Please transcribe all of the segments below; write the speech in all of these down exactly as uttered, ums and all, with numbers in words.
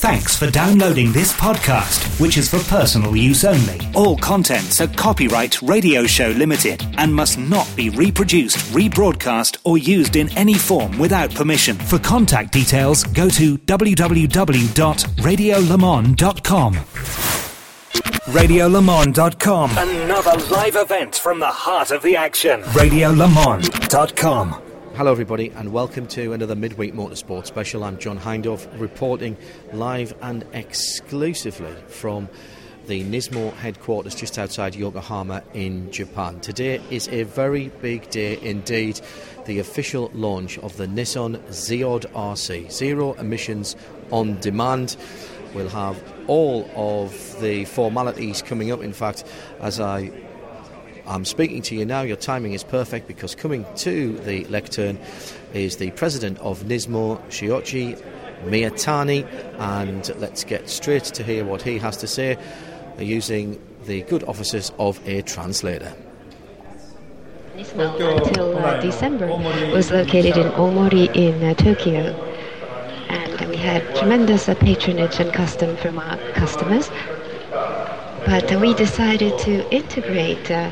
Thanks for downloading this podcast, which is for personal use only. All contents are copyright Radio Show Limited and must not be reproduced, rebroadcast or used in any form without permission. For contact details, go to w w w dot radio le monde dot com. radio le monde dot com. Another live event from the heart of the action. radio le monde dot com. Hello everybody and welcome to another Midweek Motorsport special. I'm John Hindorf reporting live and exclusively from the Nismo headquarters just outside Yokohama in Japan. Today is a very big day indeed, the official launch of the Nissan Z-Od R C, Zero Emissions on Demand. We'll have all of the formalities coming up. In fact, as I I'm speaking to you now, your timing is perfect because coming to the lectern is the president of Nismo, Shoichi Miyatani, and let's get straight to hear what he has to say using the good offices of a translator. Nismo until uh, December was located in Omori in uh, Tokyo, and we had tremendous uh, patronage and custom from our customers. But uh, we decided to integrate uh,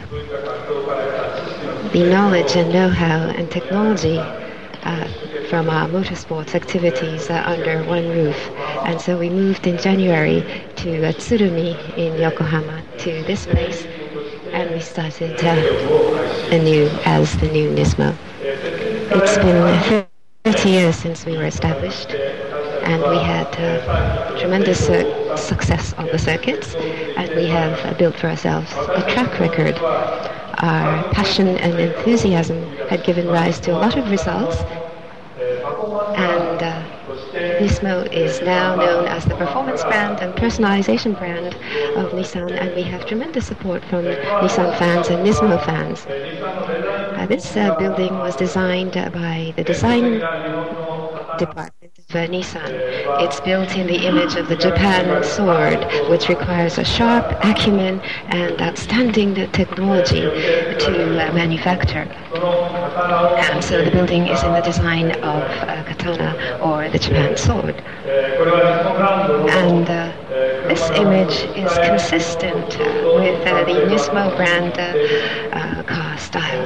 the knowledge and know-how and technology uh, from our motorsports activities uh, under one roof. And so we moved in January to uh, Tsurumi in Yokohama, to this place, and we started uh, anew as the new Nismo. It's been thirty years since we were established, and we had uh, tremendous uh, success on the circuits, and we have uh, built for ourselves a track record. Our passion and enthusiasm had given rise to a lot of results, and uh, Nismo is now known as the performance brand and personalization brand of Nissan, and we have tremendous support from Nissan fans and Nismo fans. Uh, this uh, building was designed uh, by the design department of uh, Nissan. It's built in the image of the Japan sword, which requires a sharp acumen and outstanding technology to uh, manufacture. And so the building is in the design of uh, katana, or the Japan sword. And uh, this image is consistent uh, with uh, the Nismo brand uh, uh, car style.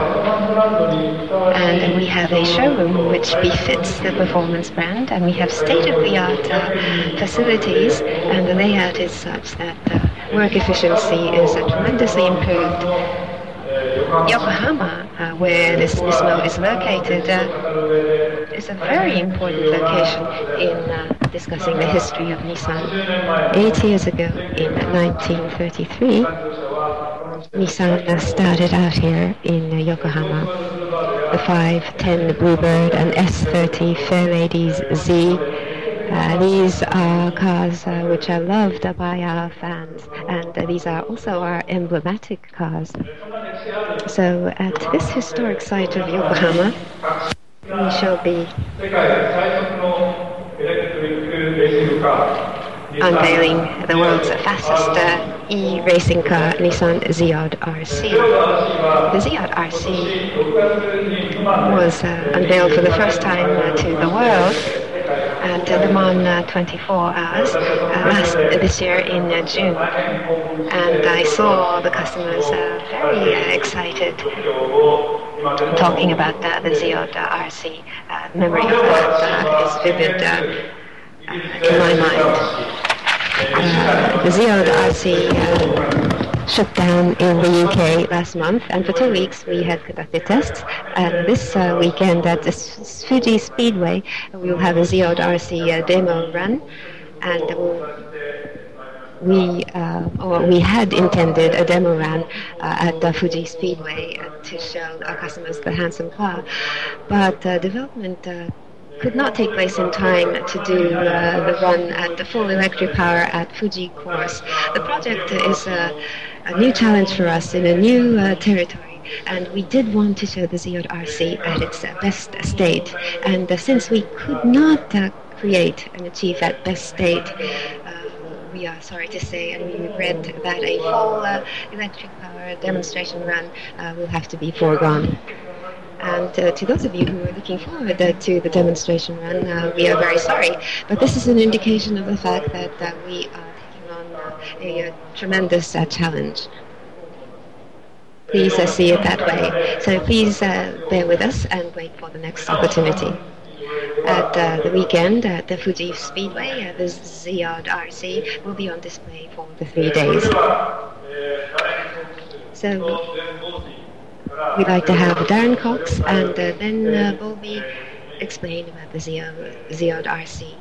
And we have a showroom which befits the performance brand, and we have state-of-the-art uh, facilities, and the layout is such that uh, work efficiency is uh, tremendously improved. Yokohama, uh, where this Nismo is located, uh, is a very important location in uh, discussing the history of Nissan. Eight years ago, in nineteen thirty-three, Nissan uh, started out here in uh, Yokohama. The five ten Bluebird and S thirty Fairladies Z. Uh, these are cars uh, which are loved by our fans, and uh, these are also our emblematic cars. So at this historic site of Yokohama, we shall be unveiling the world's fastest uh, e-racing car, Nissan Z-Od R C. The Z-Od R C was uh, unveiled for the first time uh, to the world at uh, Le Mans uh, twenty-four hours uh, last uh, this year in uh, June, and I saw the customers uh, very uh, excited talking about uh, the Z-Od uh, R C. Uh, memory of that uh, is vivid uh, uh, in my mind. Uh, the Z-Od R C uh, shut down in the U K last month, and for two weeks we had conducted tests. And this uh, weekend at the Fuji Speedway, we will have a Z-Od R C uh, demo run, and we'll, we uh, or we had intended a demo run uh, at the Fuji Speedway uh, to show our customers the handsome car, but uh, development uh, could not take place in time to do uh, the run at the full electric power at Fuji course. The project is uh, a new challenge for us in a new uh, territory, and we did want to show the Z-Od R C at its uh, best state. And uh, since we could not uh, create and achieve that best state, uh, we are sorry to say, and we regret that a full uh, electric power demonstration run uh, will have to be foregone. And uh, to those of you who are looking forward uh, to the demonstration run, uh, we are very sorry. But this is an indication of the fact that uh, we are taking on uh, a, a tremendous uh, challenge. Please uh, see it that way. So please uh, bear with us and wait for the next opportunity. At uh, the weekend at the Fuji Speedway, uh, the Ziyad R C will be on display for the three days. So we'd like to have Darren Cox and uh, then uh, Bowlby explain about the Ziyad, Ziyad R C.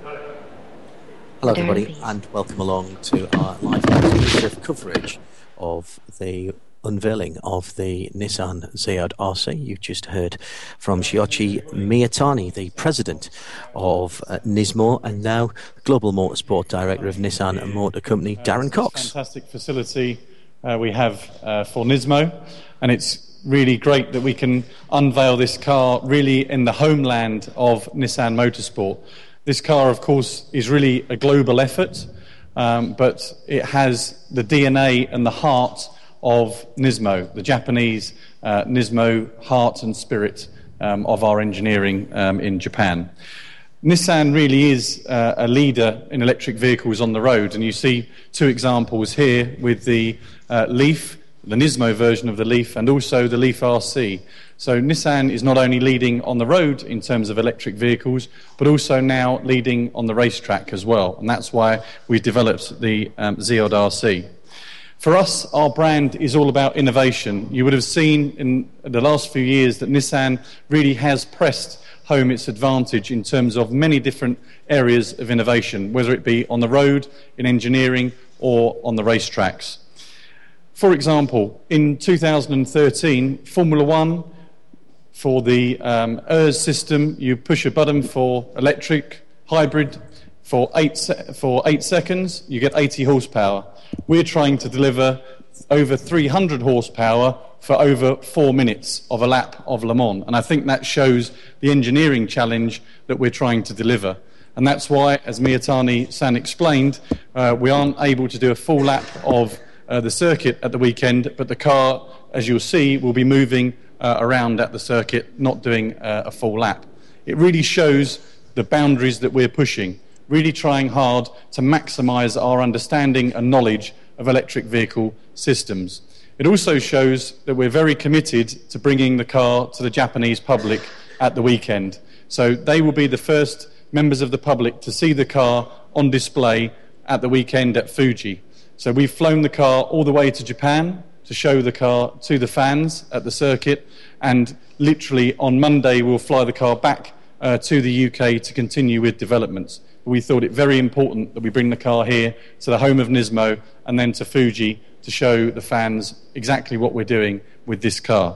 Hello Darren, everybody, please. and welcome along to our live exclusive coverage of the unveiling of the Nissan Ziyad R C. You've just heard from Shioichi Miyatani, the president of uh, Nismo, and now Global Motorsport Director of Nissan Motor Company, Darren uh, Cox. Fantastic facility uh, we have uh, for Nismo, and it's really great that we can unveil this car really in the homeland of Nissan Motorsport. This car, of course, is really a global effort, um, but it has the D N A and the heart of Nismo, the Japanese uh, Nismo heart and spirit um, of our engineering um, in Japan. Nissan really is uh, a leader in electric vehicles on the road, and you see two examples here with the uh, Leaf, the Nismo version of the Leaf, and also the Leaf R C. So Nissan is not only leading on the road in terms of electric vehicles, but also now leading on the racetrack as well, and that's why we've developed the um, Ziyad R C. For us, our brand is all about innovation. You would have seen in the last few years that Nissan really has pressed home its advantage in terms of many different areas of innovation, whether it be on the road, in engineering, or on the racetracks. For example, in two thousand thirteen, Formula One, for the um, E R S system, you push a button for electric, hybrid, for eight, se- for eight seconds, you get eighty horsepower. We're trying to deliver over three hundred horsepower for over four minutes of a lap of Le Mans. And I think that shows the engineering challenge that we're trying to deliver. And that's why, as Miyatani-san explained, uh, we aren't able to do a full lap of uh, the circuit at the weekend, but the car, as you'll see, will be moving uh, around at the circuit, not doing uh, a full lap. It really shows the boundaries that we're pushing, really trying hard to maximise our understanding and knowledge of electric vehicle systems. It also shows that we're very committed to bringing the car to the Japanese public at the weekend. So they will be the first members of the public to see the car on display at the weekend at Fuji. So we've flown the car all the way to Japan to show the car to the fans at the circuit, and literally on Monday we'll fly the car back uh, to the U K to continue with developments. We thought it very important that we bring the car here to the home of Nismo and then to Fuji to show the fans exactly what we're doing with this car.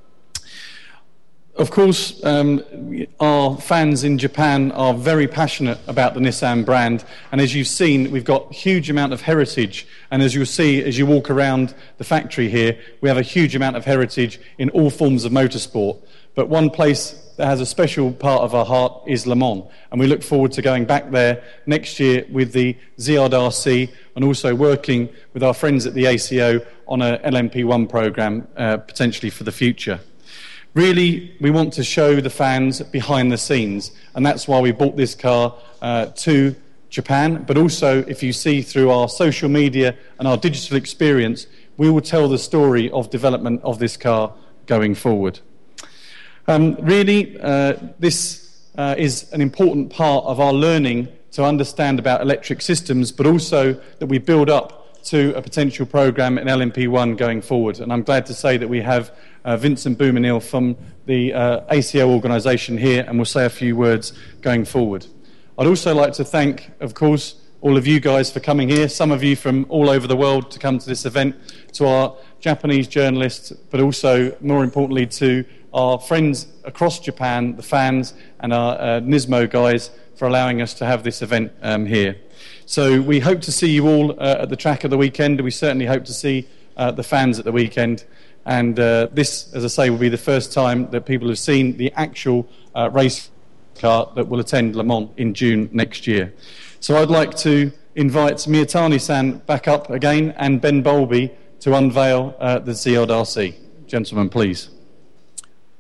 Of course, um, our fans in Japan are very passionate about the Nissan brand, and as you've seen, we've got a huge amount of heritage, and as you'll see as you walk around the factory here, we have a huge amount of heritage in all forms of motorsport. But one place that has a special part of our heart is Le Mans, and we look forward to going back there next year with the Ziyad R C and also working with our friends at the A C O on a L M P one programme uh, potentially for the future. Really, we want to show the fans behind the scenes, and that's why we brought this car uh, to Japan. But also, if you see through our social media and our digital experience, we will tell the story of development of this car going forward. Um, really, uh, this uh, is an important part of our learning to understand about electric systems, but also that we build up to a potential programme in L M P one going forward. And I'm glad to say that we have uh, Vincent Boumanil from the uh, A C O organisation here, and we'll say a few words going forward. I'd also like to thank, of course, all of you guys for coming here, some of you from all over the world to come to this event, to our Japanese journalists, but also, more importantly, to our friends across Japan, the fans, and our uh, Nismo guys for allowing us to have this event um, here. So we hope to see you all uh, at the track of the weekend. We certainly hope to see uh, the fans at the weekend. And uh, this, as I say, will be the first time that people have seen the actual uh, race car that will attend Le Mans in June next year. So I'd like to invite Miyatani-san back up again and Ben Bowlby to unveil uh, the Ziyad R C. Gentlemen, please.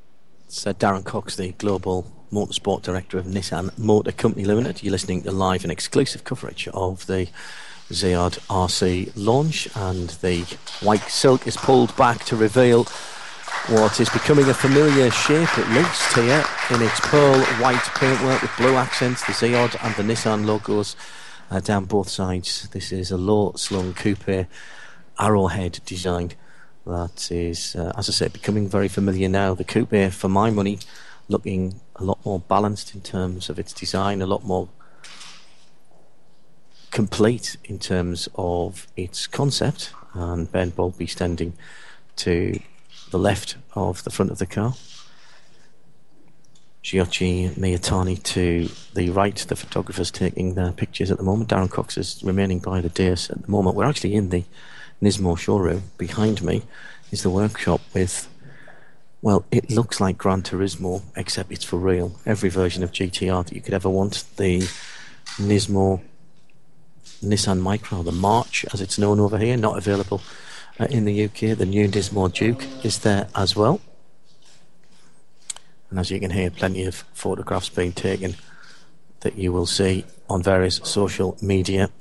It's uh, Darren Cox, the Global Motorsport Director of Nissan Motor Company Limited. You're listening to live and exclusive coverage of the Ziad R C launch, and the white silk is pulled back to reveal what is becoming a familiar shape, at least here, in its pearl white paintwork with blue accents, the Ziad and the Nissan logos uh, down both sides. This is a low-slung coupe arrowhead design that is, uh, as I said, becoming very familiar now. The coupe, for my money, looking a lot more balanced in terms of its design, a lot more complete in terms of its concept. And Ben Bowlby standing to the left of the front of the car. Giochi Miyatani to the right. The photographers taking their pictures at the moment. Darren Cox is remaining by the dais at the moment. We're actually in the Nismo showroom. Behind me is the workshop with, well, it looks like Gran Turismo, except it's for real. Every version of G T R that you could ever want. The Nismo Nissan Micra, the March as it's known over here, not available uh, in the U K. The new Nismo Duke is there as well. And as you can hear, plenty of photographs being taken that you will see on various social media.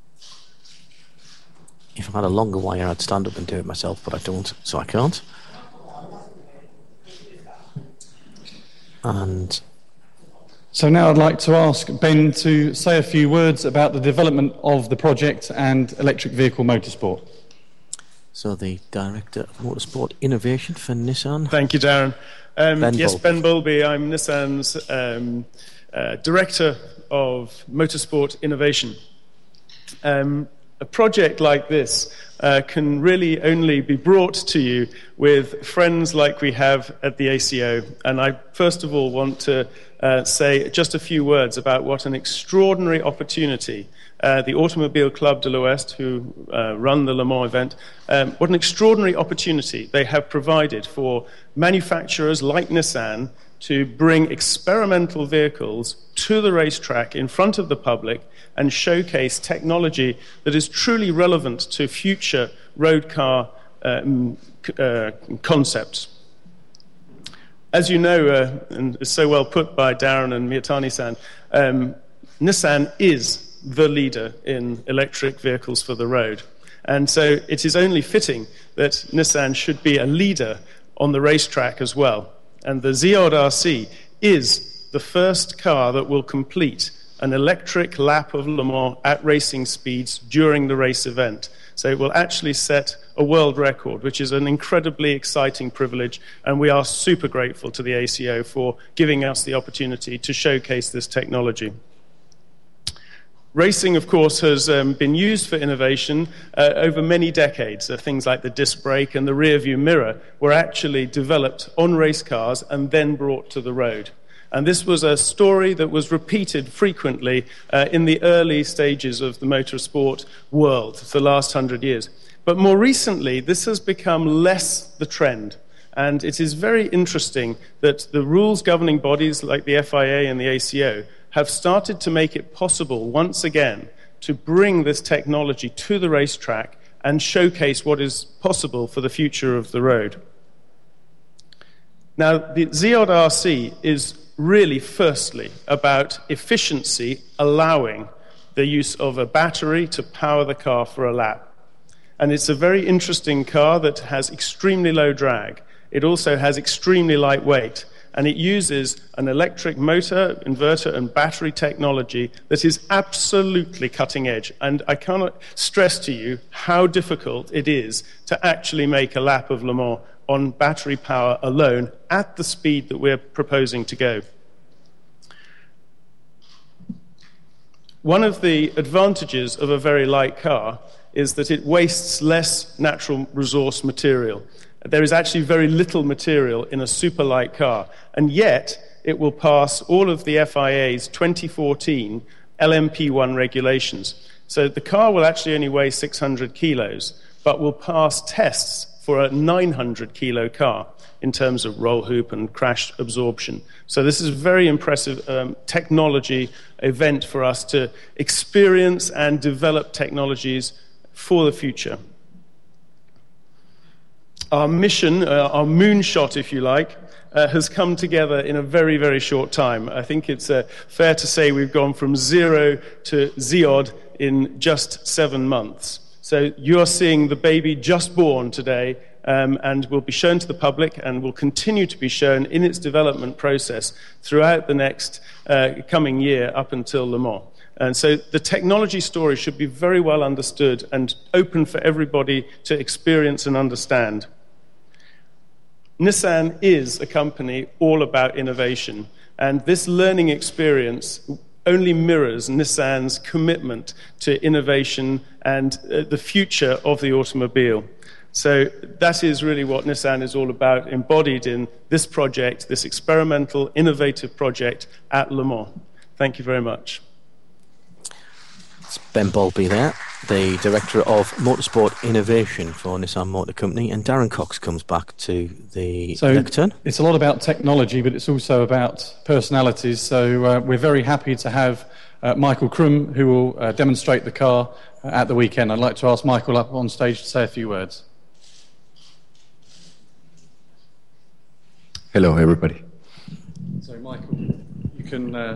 If I had a longer wire, I'd stand up and do it myself, but I don't, so I can't. And so now I'd like to ask Ben to say a few words about the development of the project and electric vehicle motorsport. So the Director of Motorsport Innovation for Nissan. Thank you, Darren. Um, Ben yes, Bowlby. Ben Bowlby. I'm Nissan's um, uh, Director of Motorsport Innovation. Um, a project like this uh, can really only be brought to you with friends like we have at the A C O. And I first of all want to uh, say just a few words about what an extraordinary opportunity uh, the Automobile Club de l'Ouest, who uh, run the Le Mans event, um, what an extraordinary opportunity they have provided for manufacturers like Nissan to bring experimental vehicles to the racetrack in front of the public and showcase technology that is truly relevant to future road car um, uh, concepts. As you know, uh, and it's so well put by Darren and Miyatani-san, um, Nissan is the leader in electric vehicles for the road. And so it is only fitting that Nissan should be a leader on the racetrack as well. And the Ziad R C is the first car that will complete an electric lap of Le Mans at racing speeds during the race event. So it will actually set a world record, which is an incredibly exciting privilege, and we are super grateful to the A C O for giving us the opportunity to showcase this technology. Racing, of course, has um, been used for innovation uh, over many decades. Uh, things like the disc brake and the rear-view mirror were actually developed on race cars and then brought to the road. And this was a story that was repeated frequently uh, in the early stages of the motorsport world, the last hundred years. But more recently, this has become less the trend. And it is very interesting that the rules governing bodies like the F I A and the A C O have started to make it possible once again to bring this technology to the racetrack and showcase what is possible for the future of the road. Now, the Ziad R C is really firstly about efficiency, allowing the use of a battery to power the car for a lap. And it's a very interesting car that has extremely low drag. It also has extremely light weight. And it uses an electric motor, inverter, and battery technology that is absolutely cutting edge. And I cannot stress to you how difficult it is to actually make a lap of Le Mans on battery power alone at the speed that we're proposing to go. One of the advantages of a very light car is that it wastes less natural resource material. There is actually very little material in a super light car, and yet it will pass all of the F I A's twenty fourteen L M P one regulations. So the car will actually only weigh six hundred kilos, but will pass tests for a nine hundred kilo car in terms of roll hoop and crash absorption. So this is a very impressive um, technology event for us to experience and develop technologies for the future. our mission, uh, our moonshot, if you like, uh, has come together in a very, very short time. I think it's uh, fair to say we've gone from zero to Ziad in just seven months. So you're seeing the baby just born today, um, and will be shown to the public and will continue to be shown in its development process throughout the next uh, coming year up until Le Mans. And so the technology story should be very well understood and open for everybody to experience and understand. Nissan is a company all about innovation, and this learning experience only mirrors Nissan's commitment to innovation and uh, the future of the automobile. So that is really what Nissan is all about, embodied in this project, this experimental, innovative project at Le Mans. Thank you very much. It's Ben Bowlby there, the Director of Motorsport Innovation for Nissan Motor Company, and Darren Cox comes back to the so lectern. It's a lot about technology, but it's also about personalities. So uh, we're very happy to have uh, Michael Krum, who will uh, demonstrate the car uh, at the weekend. I'd like to ask Michael up on stage to say a few words. Hello, everybody. So, Michael, you can uh,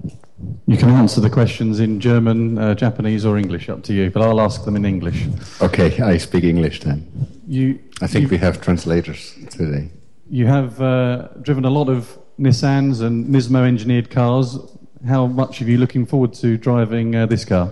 you can answer the questions in German, uh, Japanese, or English. Up to you. But I'll ask them in English. Okay, I speak English then. You, I think we have translators today. You have uh, driven a lot of Nissans and Nismo engineered cars. How much are you looking forward to driving uh, this car?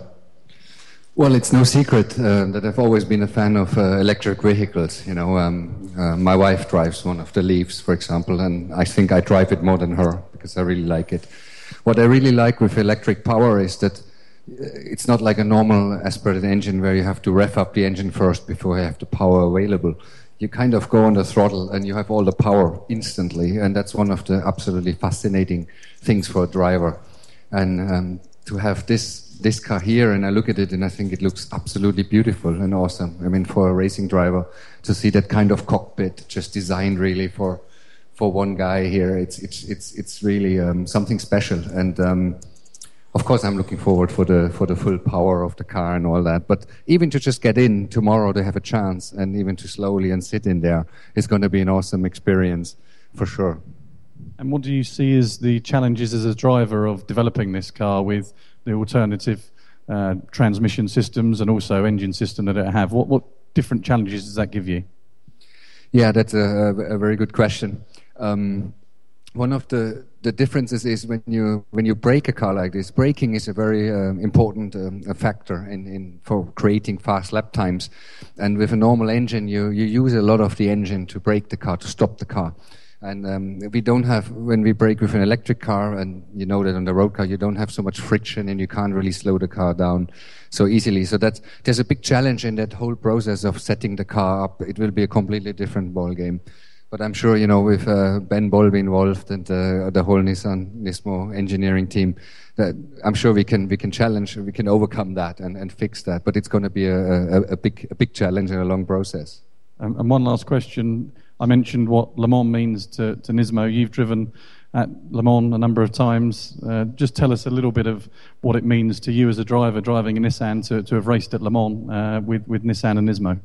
Well, it's no secret uh, that I've always been a fan of uh, electric vehicles. You know, um, uh, my wife drives one of the Leafs, for example, and I think I drive it more than her because I really like it. What I really like with electric power is that it's not like a normal aspirated engine where you have to rev up the engine first before you have the power available. You kind of go on the throttle and you have all the power instantly, and that's one of the absolutely fascinating things for a driver. And um, to have this this car here, and I look at it and I think it looks absolutely beautiful and awesome. I mean, for a racing driver to see that kind of cockpit just designed really for for one guy here, it's it's it's it's really um, something special. And um, of course, I'm looking forward for the for the full power of the car and all that. But even to just get in tomorrow to have a chance, and even to slowly and sit in there, is going to be an awesome experience for sure. And what do you see as the challenges as a driver of developing this car with the alternative uh, transmission systems and also engine system that it have? What what different challenges does that give you? Yeah, that's a, a very good question. Um, one of the, the differences is when you when you brake a car like this, braking is a very um, important um, a factor in, in for creating fast lap times. And with a normal engine, you, you use a lot of the engine to brake the car, to stop the car. And um, we don't have, when we brake with an electric car, and you know that on the road car, you don't have so much friction and you can't really slow the car down so easily. So that's, there's a big challenge in that whole process of setting the car up. It will be a completely different ball game. But I'm sure, you know, with uh, Ben Bowlby involved and uh, the whole Nissan Nismo engineering team, that I'm sure we can we can challenge, we can overcome that and, and fix that. But it's going to be a, a, a big a big challenge and a long process. Um, and one last question. I mentioned what Le Mans means to, to Nismo. You've driven at Le Mans a number of times. Uh, just tell us a little bit of what it means to you as a driver driving a Nissan to, to have raced at Le Mans uh, with, with Nissan and Nismo.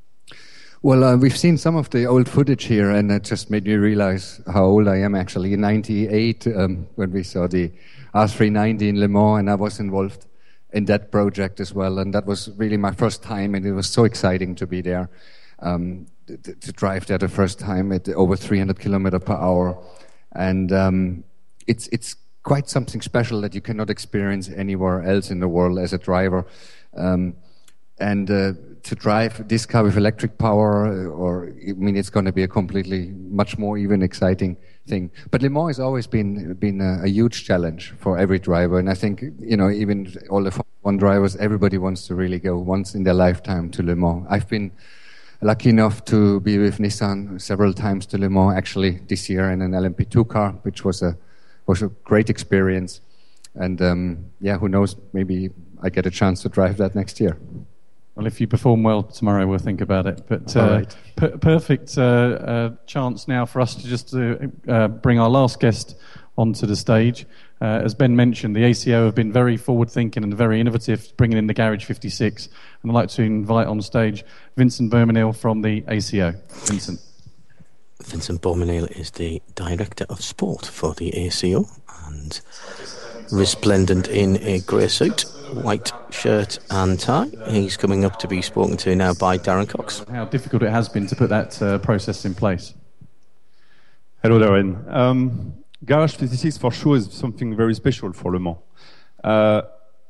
Well, uh, we've seen some of the old footage here, and it just made me realize how old I am actually. In ninety-eight, um, when we saw the R three ninety in Le Mans, and I was involved in that project as well, and that was really my first time, and it was so exciting to be there. Um, to, to drive there the first time at over three hundred kilometers per hour. And um, it's it's quite something special that you cannot experience anywhere else in the world as a driver. Um, and uh, to drive this car with electric power, or I mean, it's going to be a completely, much more even exciting thing. But Le Mans has always been been a, a huge challenge for every driver. And I think, you know, even all the Formula One drivers, everybody wants to really go once in their lifetime to Le Mans. I've been lucky enough to be with Nissan several times to Le Mans, actually this year in an L M P two car, which was a was a great experience. And um, yeah, who knows, maybe I get a chance to drive that next year. Well, if you perform well tomorrow, we'll think about it. But uh, right. per- perfect uh, uh, chance now for us to just uh, uh, bring our last guest onto the stage. Uh, as Ben mentioned, the A C O have been very forward-thinking and very innovative, bringing in the Garage fifty-six. And I'd like to invite on stage Vincent Bermanil from the A C O. Vincent. Vincent Bermanil is the Director of Sport for the A C O and resplendent in a grey suit, white shirt and tie. He's coming up to be spoken to now by Darren Cox. How difficult it has been to put that uh, process in place. Hello, Darren. Um, Garage fifty-six for sure is something very special for Le Mans. Uh,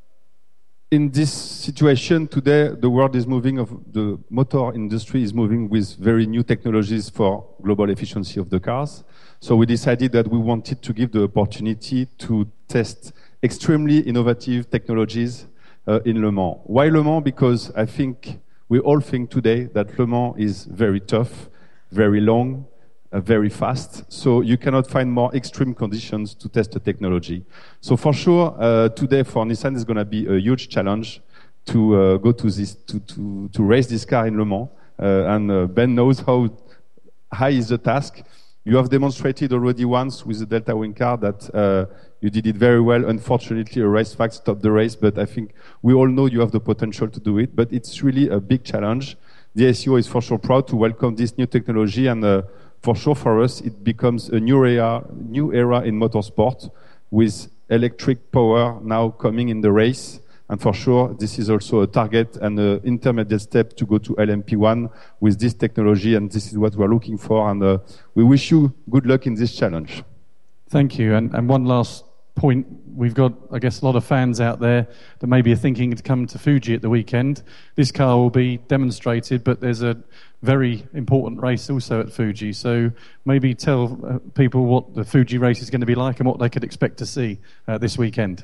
in this situation today, the world is moving, of the motor industry is moving with very new technologies for global efficiency of the cars. So we decided that we wanted to give the opportunity to test extremely innovative technologies uh, in Le Mans. Why Le Mans? Because I think we all think today that Le Mans is very tough, very long, uh, very fast. So you cannot find more extreme conditions to test the technology. So for sure, uh, today for Nissan is going to be a huge challenge to uh, go to this to, to to race this car in Le Mans. Uh, and uh, Ben knows how high is the task. You have demonstrated already once with the Delta Wing car that uh, you did it very well. Unfortunately, a race fact stopped the race, but I think we all know you have the potential to do it. But it's really a big challenge. The A C O is for sure proud to welcome this new technology, and uh, for sure for us, it becomes a new era, new era in motorsport with electric power now coming in the race. And for sure, this is also a target and an intermediate step to go to L M P one with this technology, and this is what we're looking for. And uh, we wish you good luck in this challenge. Thank you. And, and one last point. We've got, I guess, a lot of fans out there that maybe are thinking to come to Fuji at the weekend. This car will be demonstrated, but there's a very important race also at Fuji. So maybe tell uh, people what the Fuji race is going to be like and what they could expect to see uh, this weekend.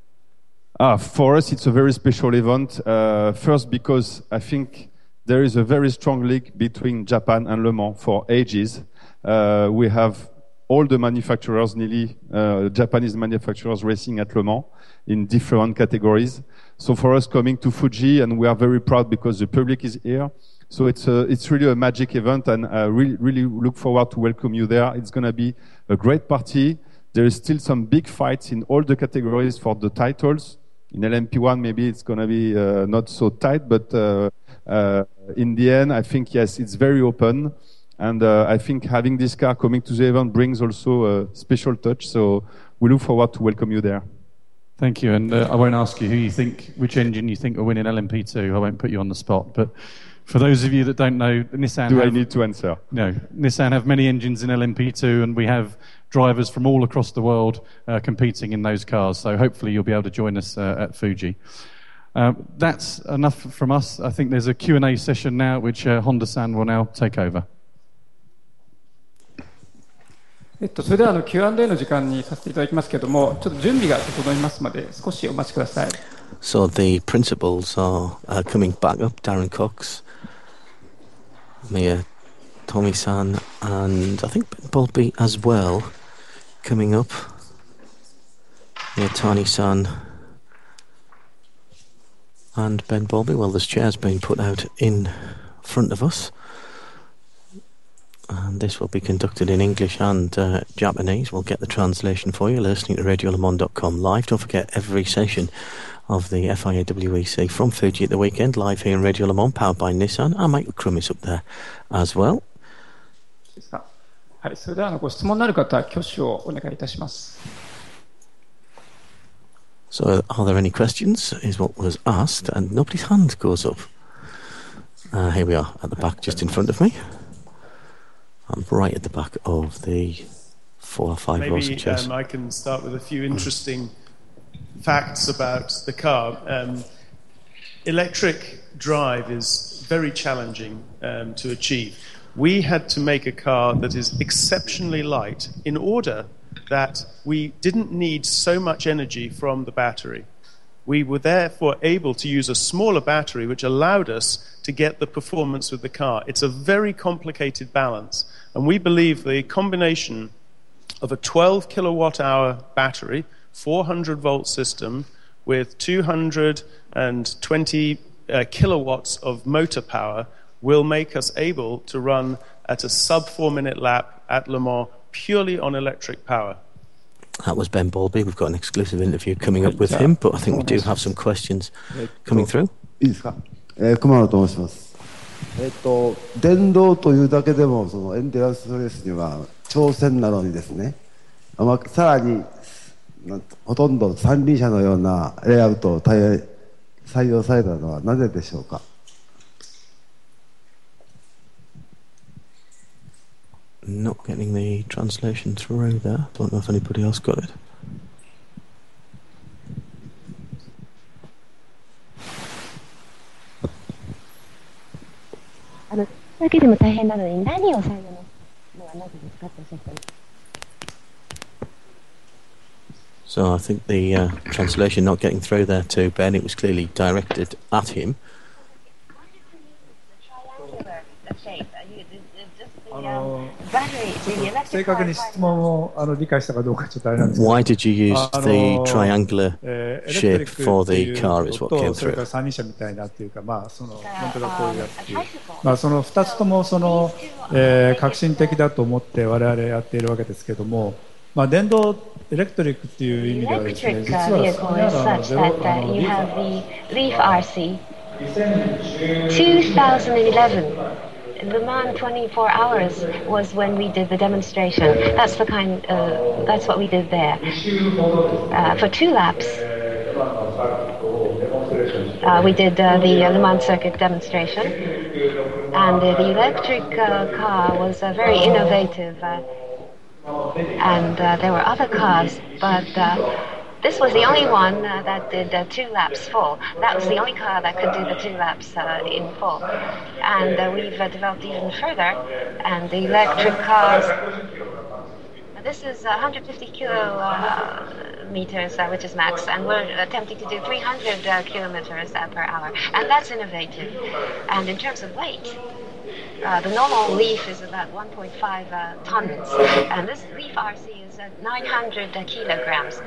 Ah, for us, it's a very special event. Uh, first, because I think there is a very strong link between Japan and Le Mans for ages. Uh, we have all the manufacturers, nearly uh, Japanese manufacturers, racing at Le Mans in different categories. So for us, coming to Fuji, and we are very proud because the public is here. So it's a, it's really a magic event, and I really, really look forward to welcome you there. It's going to be a great party. There is still some big fights in all the categories for the titles. In L M P one, maybe it's going to be uh, not so tight, but uh, uh, in the end, I think, yes, it's very open. And uh, I think having this car coming to the event brings also a special touch. So we look forward to welcome you there. Thank you. And uh, I won't ask you who you think, which engine you think will win in L M P two. I won't put you on the spot. But for those of you that don't know, Nissan... Do have, I need to answer? No. Nissan have many engines in L M P two, and we have drivers from all across the world uh, competing in those cars. So hopefully you'll be able to join us uh, at Fuji. Uh, that's enough from us. I think there's a Q and A session now, which uh, Honda-san will now take over. えっと、それではあの Q and A の時間にさせていただきますけれども、ちょっと準備が整いますまで少しお待ちください。 So the principals are uh, coming back up. Darren Cox, Mia Tommy-san, and I think Ben Bowlby as well coming up. Mia Tani-san and Ben Bowlby. Well, there's chairs being put out in front of us. And this will be conducted in English and uh, Japanese. We'll get the translation for you, listening to radio le mans dot com live. Don't forget, every session of the F I A W E C from Fuji at the weekend, live here in Radio Le Mans, powered by Nissan. And Michael Crum is up there as well. はい、それではあのご質問のある方は挙手をお願いいたします。 So, are there any questions? Is what was asked, and nobody's hand goes up. Uh, here we are at the back, just in front of me. I'm right at the back of the four or five rows of chairs. Maybe um, I can start with a few interesting facts about the car. Um, electric drive is very challenging um, to achieve. We had to make a car that is exceptionally light in order that we didn't need so much energy from the battery. We were therefore able to use a smaller battery, which allowed us to get the performance with the car. It's a very complicated balance. And we believe the combination of a twelve kilowatt hour battery, four hundred volt system, with two hundred twenty uh, kilowatts of motor power will make us able to run at a sub four minute lap at Le Mans purely on electric power. That was Ben Bowlby. We've got an exclusive interview coming up with him, but I think we do have some questions coming through. いいですか、えー、熊野と申します。えっと電動というだけでもそのエンデュランスレースには挑戦なのにですね、まあ、さらになんほとんど三輪車のようなレイアウトを採用されたのはなぜでしょうか。 Not getting the translation through there. Don't know if anybody else got it. あのだけでも大変なのに何を最後ののはなぜですかっておっしゃったんです。 So I think the uh, translation not getting through there to Ben. It was clearly directed at him. あの正確に質問をあの理解したかどうかちょっとあれなんですけど。 Why did you use the triangular shape for the car? Is what came through. それから三輪車みたいなっていうか、まあその本当がこういうやつっていう、まあその二つともその、えー、革新的だと思って我々やっているわけですけども、まあ電動エレクトリックっていう意味ではですね、実はそれらのゼロあの Leaf アールシーLe Mans twenty-four hours was when we did the demonstration. That's the kind. Uh, that's what we did there. Uh, for two laps, uh, we did uh, the Le Mans circuit demonstration, and uh, the electric uh, car was uh, very innovative. Uh, and uh, there were other cars, but. Uh, This was the only one uh, that did uh, two laps full. That was the only car that could do the two laps uh, in full. And uh, we've uh, developed even further. And the electric cars, this is one hundred fifty kilometers, uh, which is max, and we're attempting to do three hundred uh, kilometers uh, per hour. And that's innovative. And in terms of weight, uh, the normal Leaf is about one point five uh, tons. And this Leaf R C is uh, nine hundred uh, kilograms.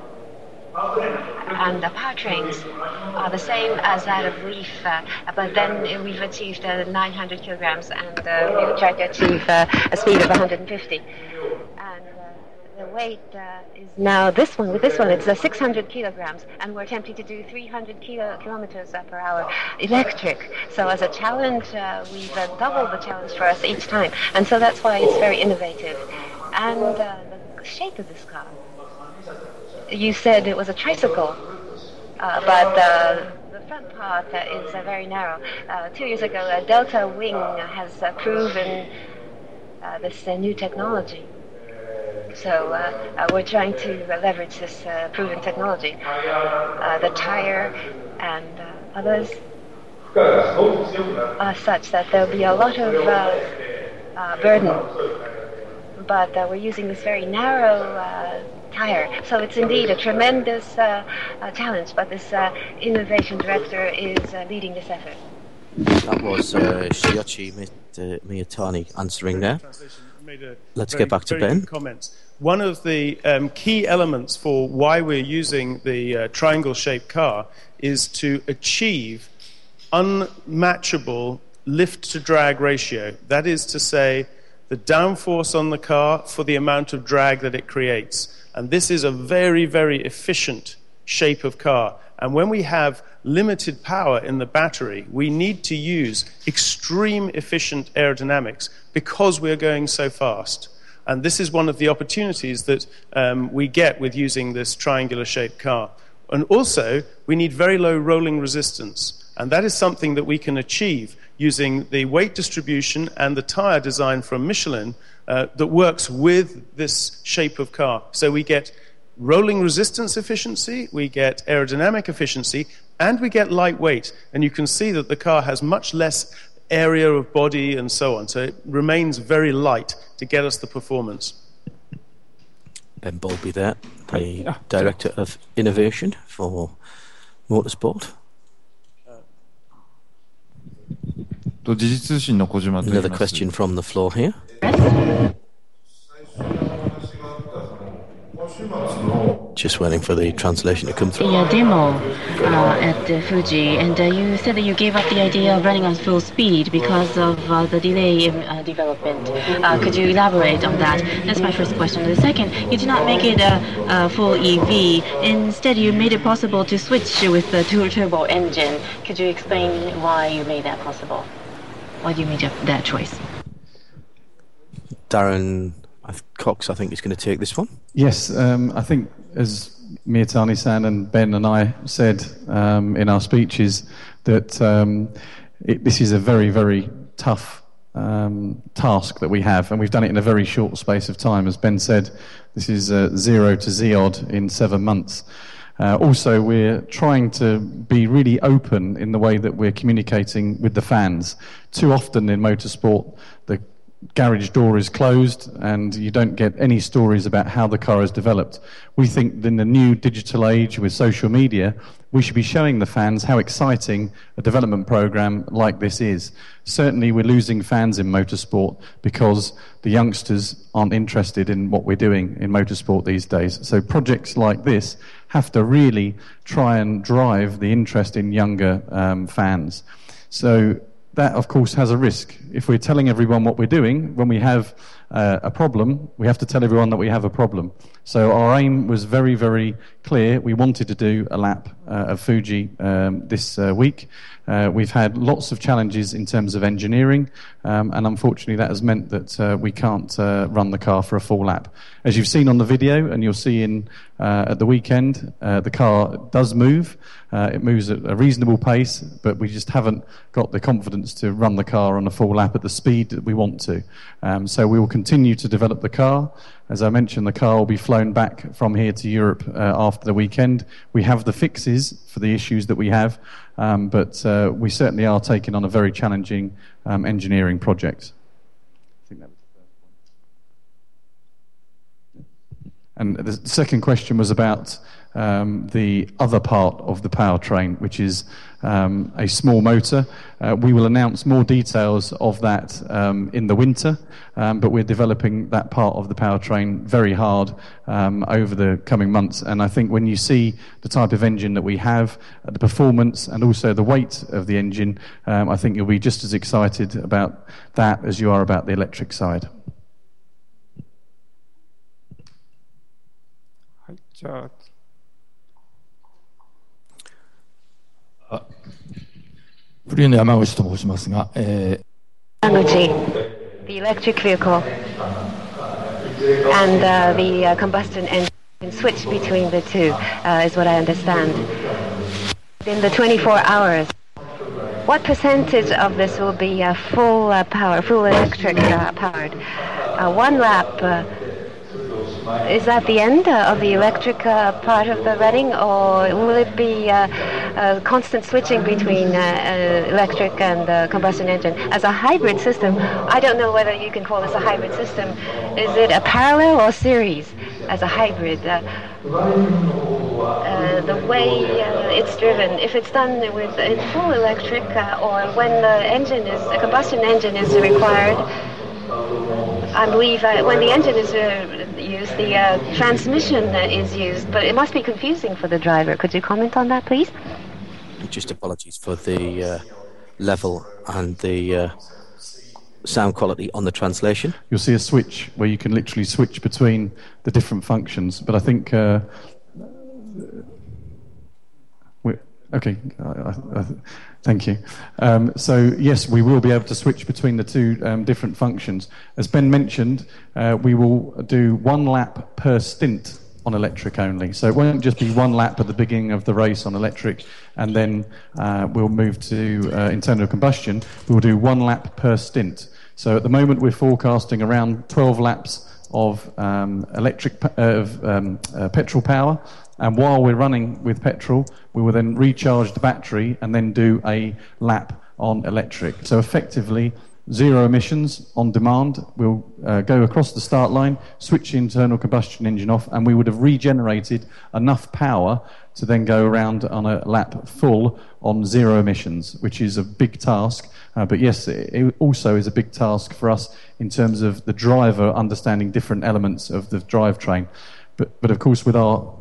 And the powertrains are the same as that of Leaf, uh, but then we've achieved uh, nine hundred kilograms, and uh, we've tried to achieve uh, a speed of one hundred fifty. And uh, the weight uh, is now this one. With this one, it's uh, six hundred kilograms, and we're attempting to do three hundred kilo, kilometers uh, per hour electric. So as a challenge, uh, we've uh, doubled the challenge for us each time, and so that's why it's very innovative. And uh, the shape of this car. You said it was a tricycle, uh, but uh, the front part uh, is uh, very narrow. Uh, two years ago, uh, Delta Wing has uh, proven uh, this uh, new technology. So uh, uh, we're trying to uh, leverage this uh, proven technology. Uh, the tire and uh, others are such that there'll be a lot of uh, uh, burden. But uh, we're using this very narrow uh, tire. So it's indeed a tremendous uh, uh, challenge, but this uh, innovation director is uh, leading this effort. That was uh, Shiyoshi Miyatani answering there. Let's get back to Ben. One of the um, key elements for why we're using the uh, triangle-shaped car is to achieve unmatchable lift-to-drag ratio. That is to say, the downforce on the car for the amount of drag that it creates. And this is a very, very efficient shape of car. And when we have limited power in the battery, we need to use extreme efficient aerodynamics because we're going so fast. And this is one of the opportunities that um, we get with using this triangular-shaped car. And also, we need very low rolling resistance. And that is something that we can achieve using the weight distribution and the tire design from Michelin uh, that works with this shape of car. So we get rolling resistance efficiency, we get aerodynamic efficiency, and we get lightweight. And you can see that the car has much less area of body and so on. So it remains very light to get us the performance. Ben Bowlby there, the Director of Innovation for Motorsport. Another question from the floor here. just waiting for the translation to come through. The uh, demo uh, at uh, Fuji, and uh, you said that you gave up the idea of running on full speed because of uh, the delay in uh, development. Uh, could you elaborate on that? That's my first question. The second, you did not make it a, a full E V. Instead, you made it possible to switch with the dual-turbo engine. Could you explain why you made that possible? Why do you make that choice? Darren Cox, I think, is going to take this one. Yes, um, I think as Miyatani-san and Ben and I said um, in our speeches that um, it, this is a very, very tough um, task that we have, and we've done it in a very short space of time. As Ben said, this is uh, zero to Z-odd in seven months. Uh, also, we're trying to be really open in the way that we're communicating with the fans. Too often in motorsport, the garage door is closed and you don't get any stories about how the car has developed. We think in the new digital age with social media, we should be showing the fans how exciting a development program like this is. Certainly we're losing fans in motorsport because the youngsters aren't interested in what we're doing in motorsport these days. So projects like this have to really try and drive the interest in younger um, fans. So that, of course, has a risk. If we're telling everyone what we're doing, when we have uh, a problem, we have to tell everyone that we have a problem. So our aim was very, very clear. We wanted to do a lap uh, of Fuji um, this uh, week. Uh, we've had lots of challenges in terms of engineering, um, and unfortunately that has meant that uh, we can't uh, run the car for a full lap. As you've seen on the video, and you'll see in uh, at the weekend, uh, the car does move. Uh, it moves at a reasonable pace, but we just haven't got the confidence to run the car on a full lap at the speed that we want to. Um, so we will continue to develop the car. As I mentioned, the car will be flown back from here to Europe uh, after the weekend. We have the fixes for the issues that we have, um, but uh, we certainly are taking on a very challenging um, engineering project. I think that was the first one. And the second question was about um, the other part of the powertrain, which is um, a small motor. Uh, we will announce more details of that um, in the winter, um, but we're developing that part of the powertrain very hard um, over the coming months. And I think when you see the type of engine that we have, uh, the performance and also the weight of the engine, um, I think you'll be just as excited about that as you are about the electric side. じゃあ、 あ、フリーの山口と申しますが、えー、 Yamaguchi, the electric vehicle and uh, the uh, combustion engine switch between the two uh, is what I understand. In the twenty-four hours, what percentage of this will be uh, full uh, power, full electric uh, powered? Uh, one lap. Uh, Is that the end uh, of the electric uh, part of the running, or will it be uh, uh, constant switching between uh, uh, electric and uh, combustion engine? As a hybrid system, I don't know whether you can call this a hybrid system. Is it a parallel or series as a hybrid? Uh, uh, the way uh, it's driven, if it's done with in full electric uh, or when the engine is, a combustion engine is required, I believe uh, when the engine is uh, used, the uh, transmission uh, is used, but it must be confusing for the driver. Could you comment on that, please? Just apologies for the uh, level and the uh, sound quality on the translation. You'll see a switch where you can literally switch between the different functions, but I think... Uh, Okay, uh, uh, thank you. Um, so yes, we will be able to switch between the two um, different functions. As Ben mentioned, uh, we will do one lap per stint on electric only. So it won't just be one lap at the beginning of the race on electric and then uh, we'll move to uh, internal combustion. We'll do one lap per stint. So at the moment we're forecasting around twelve laps of um, electric, uh, of um, uh, petrol power. And while we're running with petrol, we will then recharge the battery and then do a lap on electric. So effectively, zero emissions on demand. We'll uh, go across the start line, switch the internal combustion engine off, and we would have regenerated enough power to then go around on a lap full on zero emissions, which is a big task. Uh, but yes, it, it also is a big task for us in terms of the driver understanding different elements of the drivetrain. But, but of course, with our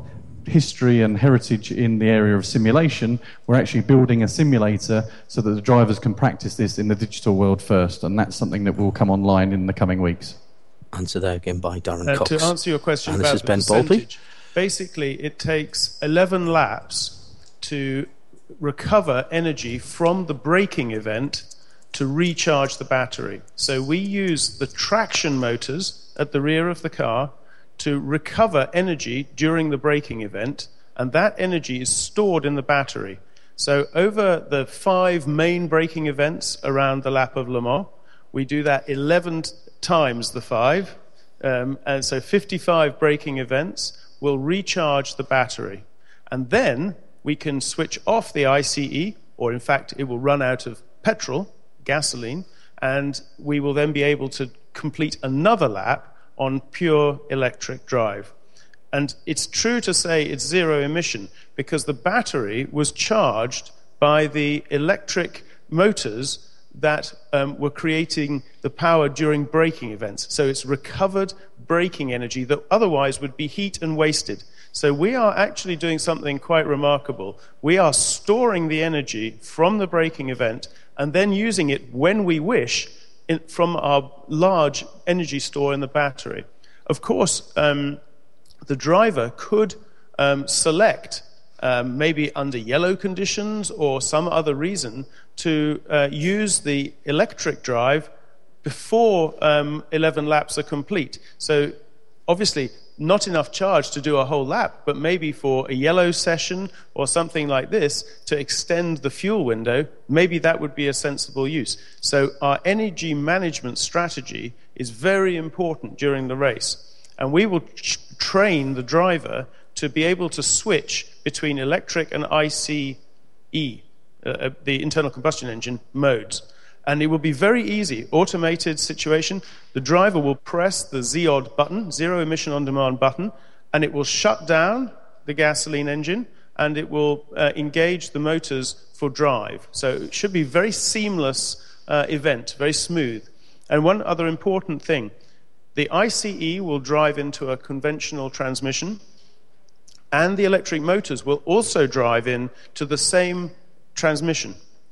history and heritage in the area of simulation, we're actually building a simulator so that the drivers can practice this in the digital world first, and that's something that will come online in the coming weeks. Answer there again by Darren uh, Cox. To answer your question and about this is the Ben percentage, Bowlby. Basically it takes eleven laps to recover energy from the braking event to recharge the battery. So we use the traction motors at the rear of the car to recover energy during the braking event, and that energy is stored in the battery. So over the five main braking events around the lap of Le Mans, we do that eleven times the five, um, and so fifty-five braking events will recharge the battery. And then we can switch off the I C E, or in fact it will run out of petrol, gasoline, and we will then be able to complete another lap on pure electric drive. And it's true to say it's zero emission because the battery was charged by the electric motors that um, were creating the power during braking events. So it's recovered braking energy that otherwise would be heat and wasted. So we are actually doing something quite remarkable. We are storing the energy from the braking event and then using it when we wish in, from our large energy store in the battery. Of course, um, the driver could um, select, um, maybe under yellow conditions or some other reason, to uh, use the electric drive before um, eleven laps are complete. So obviously not enough charge to do a whole lap, but maybe for a yellow session or something like this to extend the fuel window, maybe that would be a sensible use. So our energy management strategy is very important during the race. And we will ch- train the driver to be able to switch between electric and I C E, uh, the internal combustion engine modes. And it will be very easy, automated situation. The driver will press the Z O D button, Zero Emission On Demand button, and it will shut down the gasoline engine and it will uh, engage the motors for drive. So it should be a very seamless uh, event, very smooth. And one other important thing, the I C E will drive into a conventional transmission, and the electric motors will also drive in to the same transmission.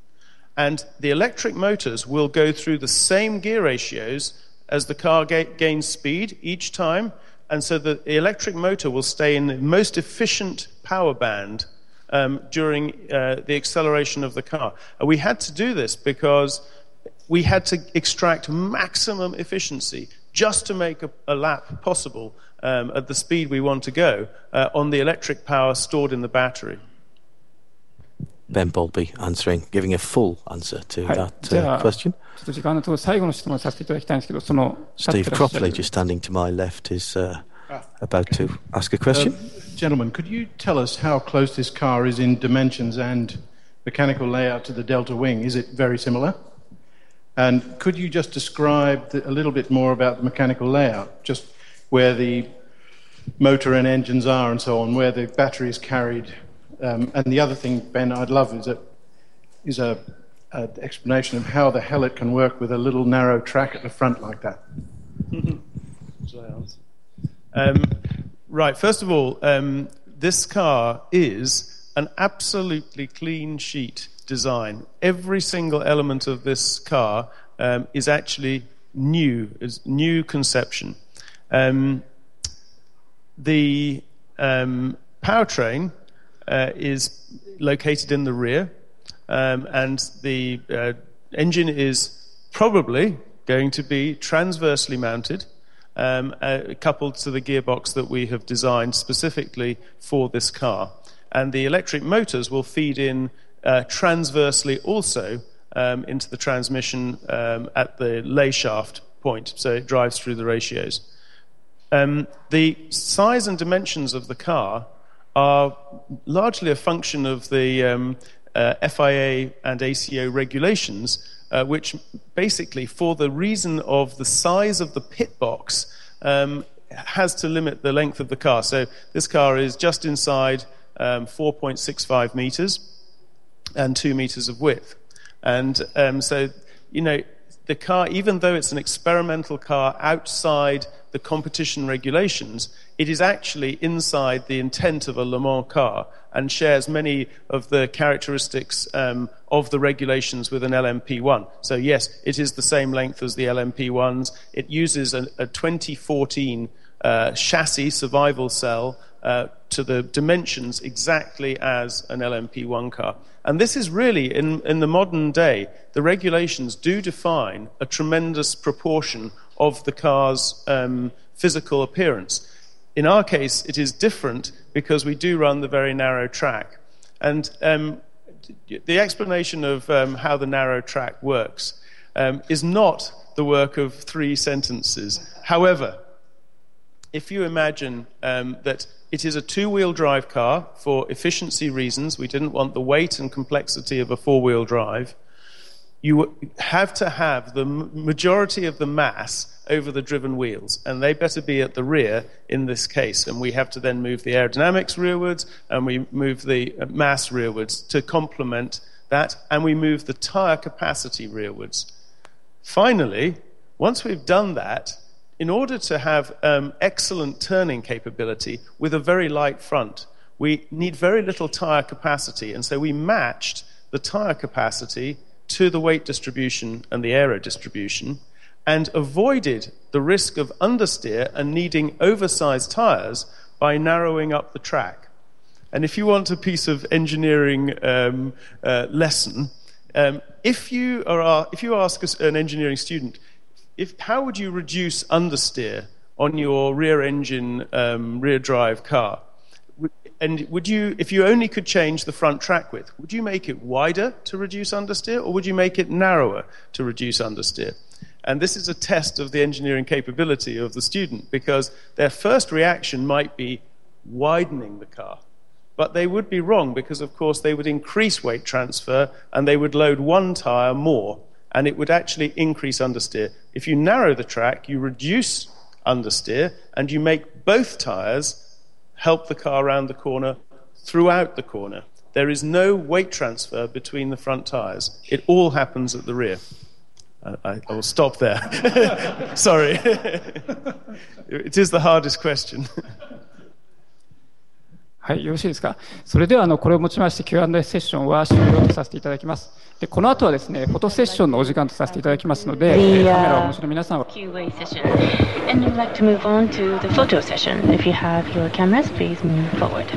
And the electric motors will go through the same gear ratios as the car ga- gains speed each time, and so the electric motor will stay in the most efficient power band um, during uh, the acceleration of the car. And we had to do this because we had to extract maximum efficiency just to make a, a lap possible um, at the speed we want to go uh, on the electric power stored in the battery. Ben Bowlby answering, giving a full answer to that uh, question. Steve Cropley, just standing to my left, is uh, about to ask a question. Uh, gentlemen, could you tell us how close this car is in dimensions and mechanical layout to the Delta Wing? Is it very similar? And could you just describe the, a little bit more about the mechanical layout, just where the motor and engines are and so on, where the battery is carried? Um, and the other thing, Ben, I'd love is a is a, a explanation of how the hell it can work with a little narrow track at the front like that. um, right, first of all, um, this car is an absolutely clean sheet design. Every single element of this car um, is actually new, is new conception. Um, the um, powertrain Uh, is located in the rear, um, and the uh, engine is probably going to be transversely mounted, um, uh, coupled to the gearbox that we have designed specifically for this car. And the electric motors will feed in uh, transversely also um, into the transmission um, at the lay shaft point, so it drives through the ratios. Um, the size and dimensions of the car are largely a function of the um, uh, F I A and A C O regulations, uh, which basically, for the reason of the size of the pit box, um, has to limit the length of the car. So this car is just inside um, four point six five meters and two meters of width. And um, so, you know, the car, even though it's an experimental car outside the competition regulations, it is actually inside the intent of a Le Mans car and shares many of the characteristics um, of the regulations with an L M P one. So yes, it is the same length as the L M P ones. It uses a, a twenty fourteen uh, chassis survival cell uh, to the dimensions exactly as an L M P one car. And this is really, in, in the modern day, the regulations do define a tremendous proportion of the car's um, physical appearance. In our case, it is different because we do run the very narrow track. And um, the explanation of um, how the narrow track works um, is not the work of three sentences. However, if you imagine um, that it is a two-wheel drive car for efficiency reasons, we didn't want the weight and complexity of a four-wheel drive, you have to have the majority of the mass over the driven wheels, and they better be at the rear in this case. And we have to then move the aerodynamics rearwards, and we move the mass rearwards to complement that, and we move the tire capacity rearwards. Finally, once we've done that, in order to have um, excellent turning capability with a very light front, we need very little tire capacity, and so we matched the tire capacity to the weight distribution and the aero distribution, and avoided the risk of understeer and needing oversized tires by narrowing up the track. And if you want a piece of engineering um, uh, lesson, um, if you are if you ask an engineering student, if how would you reduce understeer on your rear engine um, rear drive car? And would you, if you only could change the front track width, would you make it wider to reduce understeer, or would you make it narrower to reduce understeer? And this is a test of the engineering capability of the student, because their first reaction might be widening the car. But they would be wrong, because, of course, they would increase weight transfer and they would load one tire more, and it would actually increase understeer. If you narrow the track, you reduce understeer, and you make both tires help the car around the corner throughout the corner. There is no weight transfer between the front tires. It all happens at the rear. Uh, I, I will stop there. Sorry. It is the hardest question. はい、よろしいですか。それではあのこれをもちまして キューアンドエー セッションは終了とさせていただきます。で、この後はですね、フォトセッションのお時間とさせていただきますので、カメラをお持ちの皆さんはキューエー session. And we'd like to move on to the photo session. If you have your cameras, please move forward.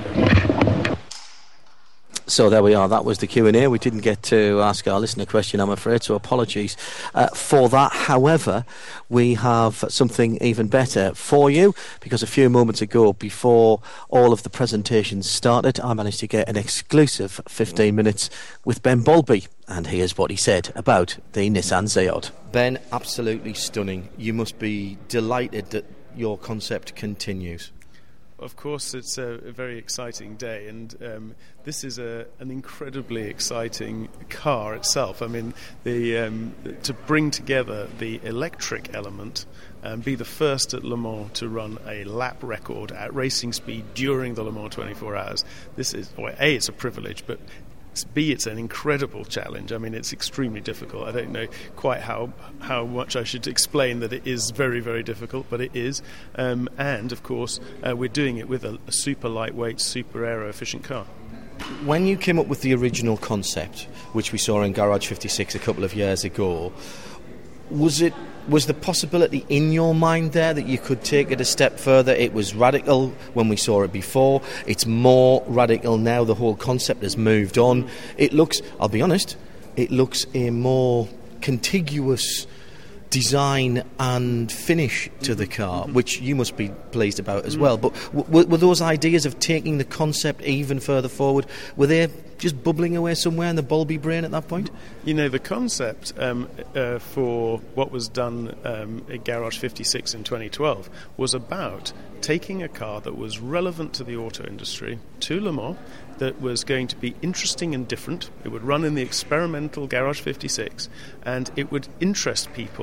So there we are, that was the Q and A. We didn't get to ask our listener question, I'm afraid, so apologies uh, for that. However, we have something even better for you, because a few moments ago, before all of the presentations started, I managed to get an exclusive fifteen minutes with Ben Bolby, and here's what he said about the Nissan Ziyad. Ben, absolutely stunning. You must be delighted that your concept continues. Of course, it's a, a very exciting day, and um, this is a, an incredibly exciting car itself. I mean, the, um, to bring together the electric element and be the first at Le Mans to run a lap record at racing speed during the Le Mans twenty-four hours, this is, well, A, it's a privilege, but B, it's an incredible challenge. I mean, it's extremely difficult. I don't know quite how how much I should explain that it is very, very difficult, but it is. Um, and, of course, uh, we're doing it with a, a super lightweight, super aero-efficient car. When you came up with the original concept, which we saw in Garage fifty-six a couple of years ago, was it was the possibility in your mind there that you could take it a step further? It was radical when we saw it before. It's more radical now. The whole concept has moved on. It looks, I'll be honest, it looks a more contiguous design and finish to the car, which you must be pleased about as well. But w- were those ideas of taking the concept even further forward, were they just bubbling away somewhere in the Bolby brain at that point? You know, the concept um, uh, for what was done um, at Garage fifty-six in twenty twelve was about taking a car that was relevant to the auto industry, to Le Mans, that was going to be interesting and different. It would run in the experimental Garage fifty-six, and it would interest people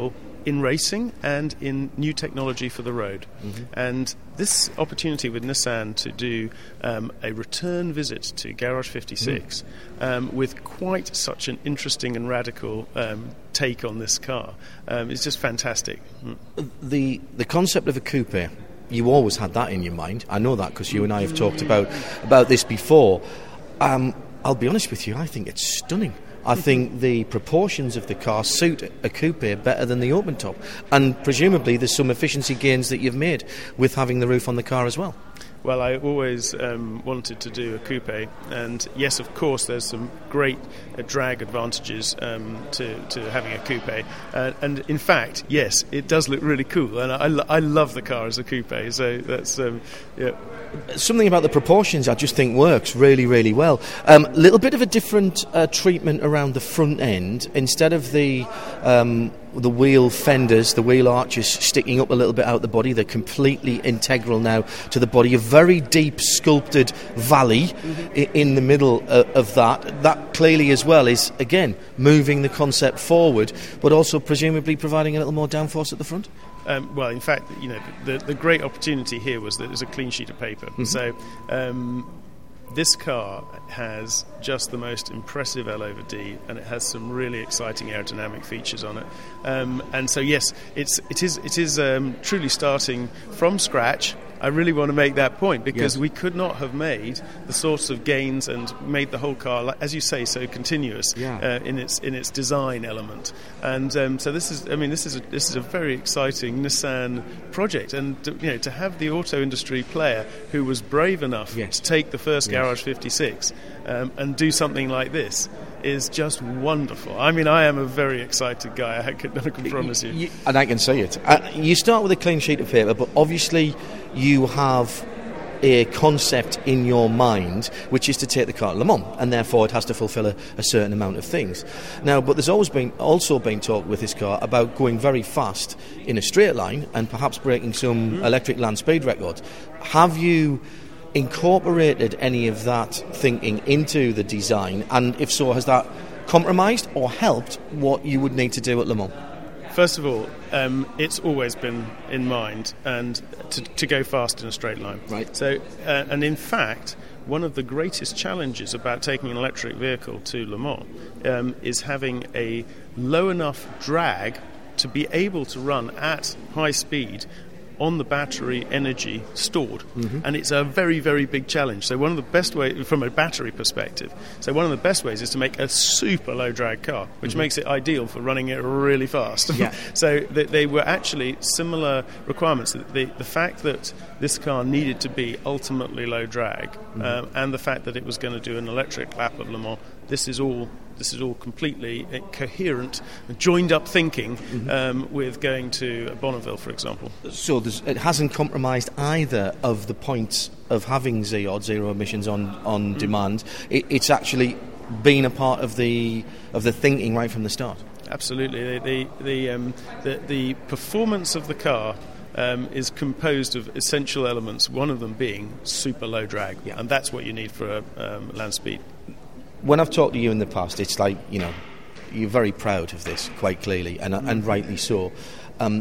in racing and in new technology for the road. Mm-hmm. And this opportunity with Nissan to do um, a return visit to Garage fifty-six mm. um, with quite such an interesting and radical um, take on this car um, is just fantastic. Mm. The the concept of a coupe, you always had that in your mind. I know that because you and I have talked about about this before. Um, I'll be honest with you, I think it's stunning. I think the proportions of the car suit a coupe better than the open top, and presumably there's some efficiency gains that you've made with having the roof on the car as well. Well, I always um, wanted to do a coupe, and yes, of course, there's some great uh, drag advantages um, to, to having a coupe, uh, and in fact, yes, it does look really cool, and I, I love the car as a coupe, so that's, um, yeah. Something about the proportions I just think works really, really well. A um, little bit of a different uh, treatment around the front end. Instead of the um, the wheel fenders, the wheel arches sticking up a little bit out the body, they're completely integral now to the body. A very deep sculpted valley mm-hmm. I- in the middle uh, of that. That clearly as well is, again, moving the concept forward, but also presumably providing a little more downforce at the front. Um, well, in fact, you know, the, the great opportunity here was that it was a clean sheet of paper. Mm-hmm. So um, this car has just the most impressive L over D, and it has some really exciting aerodynamic features on it. Um, and so, yes, it's it is it is um, truly starting from scratch. I really want to make that point because yes. we could not have made the sorts of gains and made the whole car, as you say, so continuous yeah. uh, in its in its design element. And um, so this is, I mean, this is a, this is a very exciting Nissan project. And to, you know, to have the auto industry player who was brave enough yes. to take the first yes. Garage fifty-six um, and do something like this is just wonderful. I mean, I am a very excited guy, I can, I can promise you. you. And I can see it. Uh, you start with a clean sheet of paper, but obviously you have a concept in your mind which is to take the car to Le Mans, and therefore it has to fulfil a, a certain amount of things. Now, but there's always been also been talk with this car about going very fast in a straight line and perhaps breaking some mm-hmm. electric land speed records. Have you incorporated any of that thinking into the design, and if so, has that compromised or helped what you would need to do at Le Mans? First of all, um, it's always been in mind and to, to go fast in a straight line. Right. So, uh, and in fact, one of the greatest challenges about taking an electric vehicle to Le Mans um, is having a low enough drag to be able to run at high speed on the battery energy stored. Mm-hmm. And it's a very, very big challenge. So one of the best ways, from a battery perspective, so one of the best ways is to make a super low drag car, which mm-hmm. makes it ideal for running it really fast. Yeah. So they, they were actually similar requirements. The, the fact that this car needed to be ultimately low drag mm-hmm. um, and the fact that it was going to do an electric lap of Le Mans, this is all This is all completely coherent, joined-up thinking mm-hmm. um, with going to Bonneville, for example. So it hasn't compromised either of the points of having Z O D, zero emissions on, on mm. demand. It, it's actually been a part of the of the thinking right from the start. Absolutely. The the the, um, the, the performance of the car Um, is composed of essential elements, one of them being super low drag, yeah. and that's what you need for a um, land speed. When I've talked to you in the past, it's like, you know, you're very proud of this, quite clearly, and, and rightly so. Um,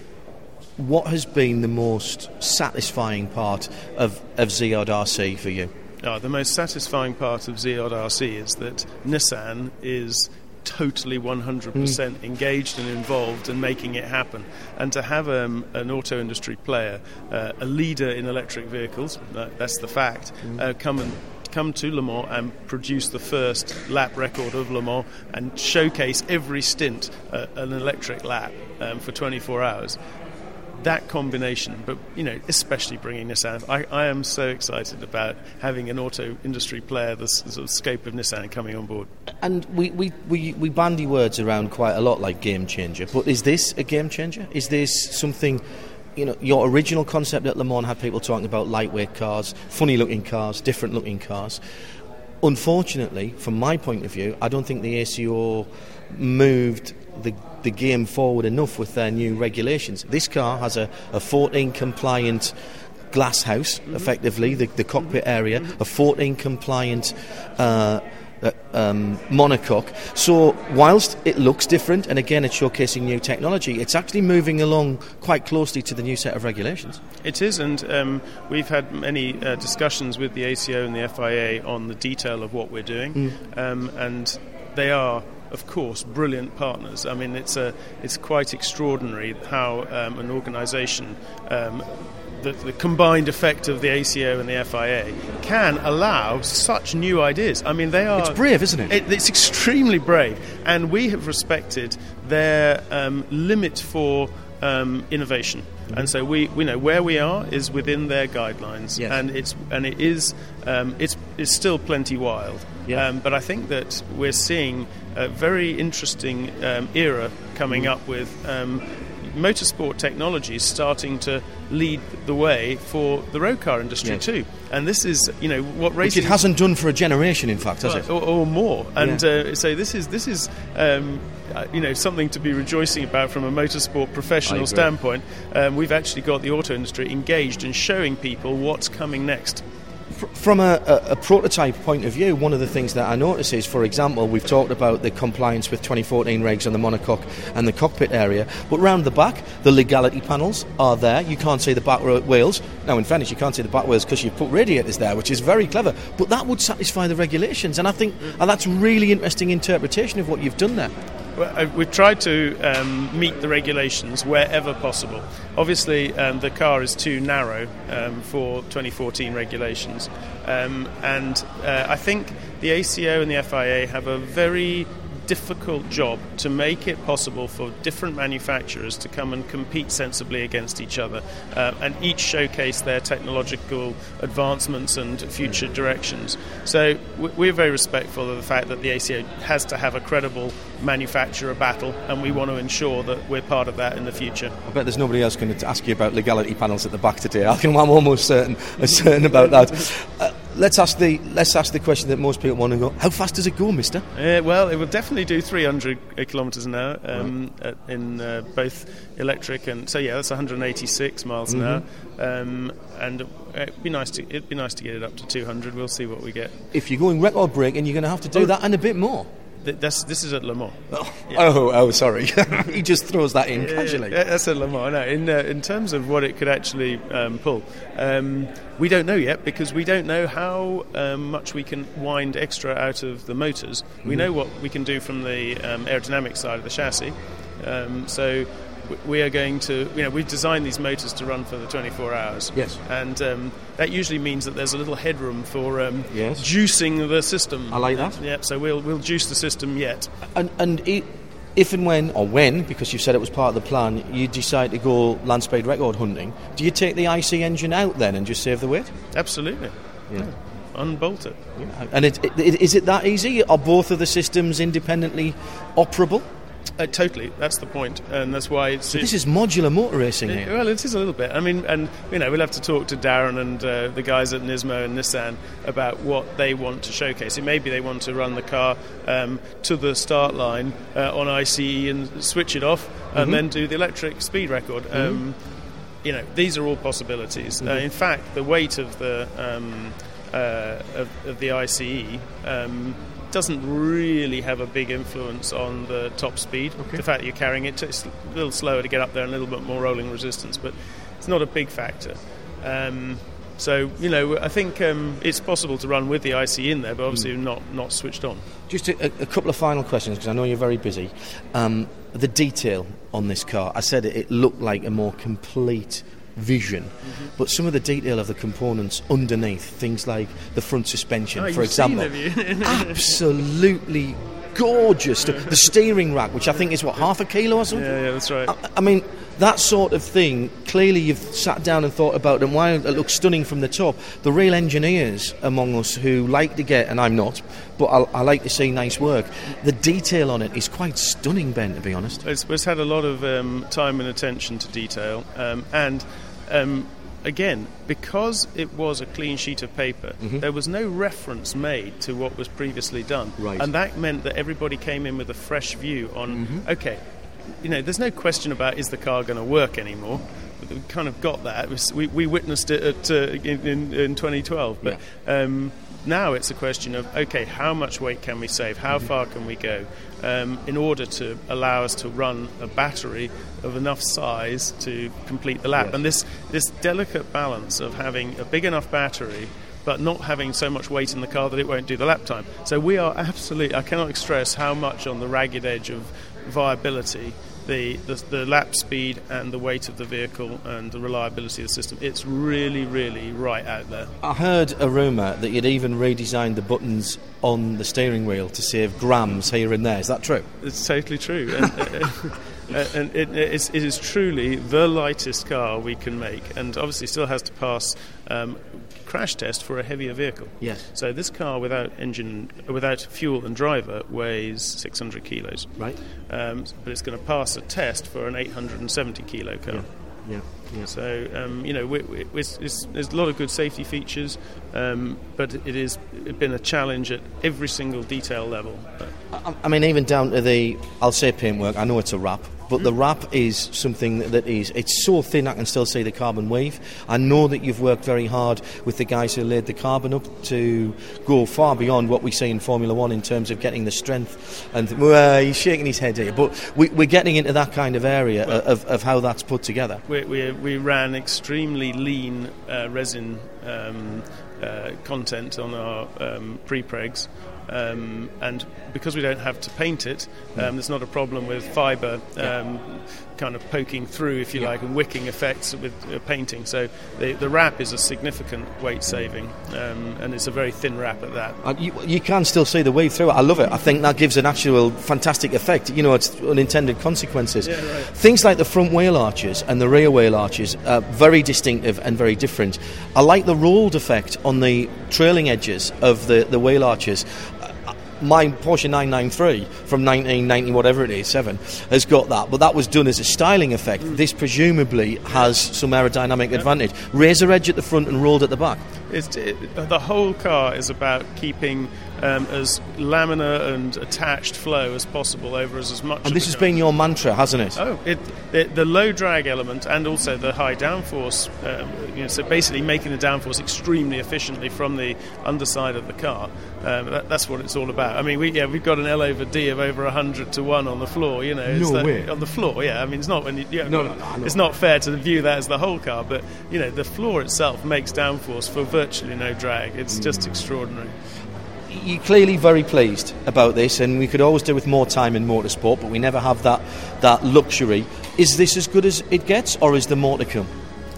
what has been the most satisfying part of, of Z O D R C for you? Oh, the most satisfying part of Z O D R C is that Nissan is totally one hundred percent mm. engaged and involved in making it happen. And to have um, an auto industry player, uh, a leader in electric vehicles, uh, that's the fact, mm. uh, come and come to Le Mans and produce the first lap record of Le Mans and showcase every stint uh, an electric lap um, for twenty-four hours. That combination, but you know, especially bringing Nissan, I, I am so excited about having an auto industry player, the sort of scope of Nissan coming on board. And we, we, we, we bandy words around quite a lot like game changer, but is this a game changer? Is this something, you know, your original concept at Le Mans had people talking about lightweight cars, funny looking cars, different looking cars. Unfortunately, from my point of view, I don't think the A C O moved the the game forward enough with their new regulations. This car has a, a fourteen compliant glass house, mm-hmm. effectively, the, the cockpit area, a fourteen compliant uh, at um, Monocoque. So whilst it looks different, and again it's showcasing new technology, it's actually moving along quite closely to the new set of regulations. It is, and um, we've had many uh, discussions with the A C O and the F I A on the detail of what we're doing, mm. um, and they are, of course, brilliant partners. I mean, it's a, it's quite extraordinary how um, an organisation, um, the, the combined effect of the A C O and the F I A, can allow such new ideas. I mean, they are... It's brave, isn't it? it it's extremely brave, and we have respected their um, limit for um, innovation. And so we, we know where we are is within their guidelines, yes. and it's and it is um, it's it's still plenty wild. Yeah. Um, but I think that we're seeing a very interesting um, era coming Mm. up with um, motorsport technologies starting to lead the way for the road car industry Yes. too. And this is, you know, what Which racing it hasn't done for a generation, in fact, has well, it? Or, or more. And Yeah. uh, so this is this is um, uh, you know, something to be rejoicing about from a motorsport professional standpoint. Um, we've actually got the auto industry engaged in showing people what's coming next. From a, a, a prototype point of view, one of the things that I notice is, for example, we've talked about the compliance with twenty fourteen regs on the monocoque and the cockpit area, but round the back, the legality panels are there. You can't see the back wheels. Now, in fairness, you can't see the back wheels because you've put radiators there, which is very clever, but that would satisfy the regulations, and I think and that's a really interesting interpretation of what you've done there. Well, we've tried to um, meet the regulations wherever possible. Obviously, um, the car is too narrow um, for twenty fourteen regulations, um, and uh, I think the A C O and the F I A have a very difficult job to make it possible for different manufacturers to come and compete sensibly against each other, uh, and each showcase their technological advancements and future directions. So w- we're very respectful of the fact that the A C O has to have a credible manufacturer battle, and we want to ensure that we're part of that in the future. I bet there's nobody else going to ask you about legality panels at the back today. I'm almost certain, certain about that. Uh, let's ask the let's ask the question that most people want to go. How fast does it go, Mister? Uh, well, it will definitely do three hundred kilometres an hour um, right. at, in uh, both electric and so yeah, that's one hundred eighty-six miles an Mm-hmm. hour, um, and it'd be nice to it'd be nice to get it up to two hundred. We'll see what we get. If you're going record breaking, you're going to have to do Oh. that and a bit more. Th- That's, this is at Le Mans. Oh, Yeah. oh, oh, sorry. He just throws that in Yeah, casually. yeah, that's at Le Mans. No, in, uh, in terms of what it could actually um, pull, um, we don't know yet because we don't know how um, much we can wind extra out of the motors. We Mhm. know what we can do from the um, aerodynamic side of the chassis. Um, so w- we are going to, you know, we've designed these motors to run for the twenty-four hours. Yes. And um, that usually means that there's a little headroom for um, Yes. juicing the system. I like that. Yep. So we'll we'll juice the system yet. And and it, if and when, or when, because you said it was part of the plan, you decide to go land speed record hunting, do you take the I C engine out then and just save the weight? Absolutely. Yeah. Unbolt it. And it, it, is it that easy? Are both of the systems independently operable? Uh, totally, that's the point, and that's why it's. So this is modular motor racing It, here. well, it is a little bit. I mean, and you know, we'll have to talk to Darren and uh, the guys at Nismo and Nissan about what they want to showcase. It maybe they want to run the car um, to the start line uh, on I C E and switch it off, and Mhm. then do the electric speed record. Um, you know, these are all possibilities. Uh, Mhm. in fact, the weight of the um, uh, of, of the I C E. Um, doesn't really have a big influence on the top speed. Okay. The fact that you're carrying it, it's a little slower to get up there and a little bit more rolling resistance, but it's not a big factor. Um, so, you know, I think um, it's possible to run with the I C in there, but obviously Mm. not, not switched on. Just a, a couple of final questions, because I know you're very busy. Um, the detail on this car, I said it, it looked like a more complete vision, Mm-hmm. but some of the detail of the components underneath, things like the front suspension, Oh, for you've seen, example, have you? absolutely gorgeous. The steering rack, which I think is what, half a kilo or something? Yeah, yeah, that's right. I, I mean, that sort of thing, clearly you've sat down and thought about, and while it looks stunning from the top, the real engineers among us who like to get, and I'm not, but I, I like to see nice work, the detail on it is quite stunning, Ben, to be honest. It's, it's had a lot of um, time and attention to detail, um, and um, again, because it was a clean sheet of paper, Mhm. there was no reference made to what was previously done. Right. And that meant that everybody came in with a fresh view on, Mhm. okay, you know, there's no question about is the car going to work anymore. We kind of got that. We, we witnessed it at, uh, in, in, in twenty twelve. But um, now it's a question of, okay, how much weight can we save? How mm-hmm. far can we go um, in order to allow us to run a battery of enough size to complete the lap? Yes. And this, this delicate balance of having a big enough battery but not having so much weight in the car that it won't do the lap time. So we are absolutely, I cannot stress how much on the ragged edge of viability The, the the lap speed and the weight of the vehicle and the reliability of the system. It's really, really right out there. I heard a rumour that you'd even redesigned the buttons on the steering wheel to save grams here and there. Is that true? It's totally true. And, uh, and it, it, is, it is truly the lightest car we can make, and obviously still has to pass um, crash test for a heavier vehicle. Yes. So this car without engine, without fuel and driver, weighs six hundred kilos. Right. Um, but it's going to pass a test for an eight hundred seventy kilo car. Yeah. Yeah. Yeah. So um, you know, we, we, it's, it's, there's a lot of good safety features, um, but it has been a challenge at every single detail level. I, I mean, even down to the, I'll say paintwork. I know it's a wrap, but mm. the wrap is something that is, it's so thin I can still see the carbon weave. I know that you've worked very hard with the guys who laid the carbon up to go far beyond what we see in Formula One in terms of getting the strength. And well, he's shaking his head here, but we, we're getting into that kind of area well, of, of how that's put together. We, we, we ran extremely lean uh, resin um, uh, content on our um, pre-pregs. Um, and because we don't have to paint it, um, there's not a problem with fibre um, yeah. kind of poking through, if you yeah. like, and wicking effects with uh, painting. So the, the wrap is a significant weight saving, um, and it's a very thin wrap at that. Uh, you, you can still see the weave through it. I love it. I think that gives an actual fantastic effect. You know, it's unintended consequences. Yeah, right. Things like the front wheel arches and the rear wheel arches are very distinctive and very different. I like the rolled effect on the trailing edges of the, the wheel arches. My Porsche nine ninety-three from nineteen ninety, whatever it is, seven, has got that, but that was done as a styling effect. Mm. This presumably has some aerodynamic yeah. advantage. Razor edge at the front and rolled at the back. It's, it, the whole car is about keeping um, as laminar and attached flow as possible over as, as much. And this has been your mantra, hasn't it? Oh, it, it, the low drag element and also the high downforce. Um, you know, so basically making the downforce extremely efficiently from the underside of the car. Um, that, that's what it's all about. I mean, we yeah we've got an L over D of over a hundred to one on the floor. You know, no that, way. On the floor, yeah. I mean, it's not when you, you know, no, no, no, no, it's not fair to view that as the whole car, but you know, the floor itself makes downforce for virtually no drag. It's mm. just extraordinary. You're clearly very pleased about this, and we could always do with more time in motorsport, but we never have that that luxury. Is this as good as it gets, or is there more to come?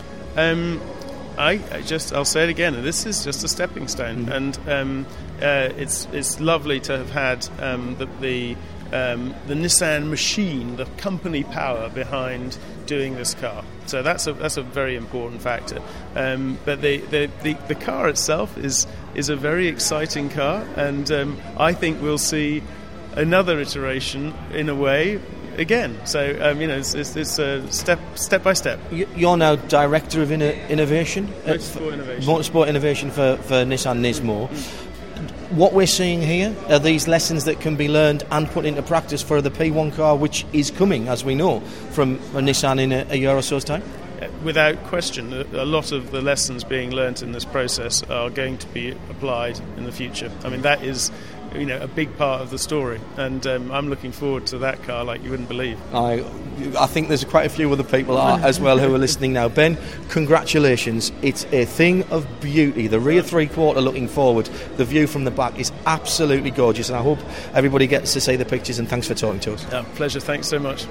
Um, I, I just I'll say it again. This is just a stepping stone, mm. and um, uh, it's it's lovely to have had um, the the, um, the Nissan machine, the company power behind doing this car. So that's a that's a very important factor. Um, but the, the, the, the car itself is is a very exciting car, and um, I think we'll see another iteration in a way. Again, so um, you know, it's, it's, it's uh, step step by step. You're now director of inno- innovation, motorsport innovation, motorsport innovation for, for Nissan Nismo. Mm. What we're seeing here are these lessons that can be learned and put into practice for the P one car, which is coming, as we know, from a Nissan in a, a year or so's time. Without question, a lot of the lessons being learnt in this process are going to be applied in the future. I mean, that is, you know, a big part of the story, and um, I'm looking forward to that car like you wouldn't believe. I, I think there's quite a few other people are, as well who are listening now. Ben, congratulations! It's a thing of beauty. The rear three-quarter looking forward, the view from the back is absolutely gorgeous, and I hope everybody gets to see the pictures. And thanks for talking to us. Yeah, pleasure. Thanks so much.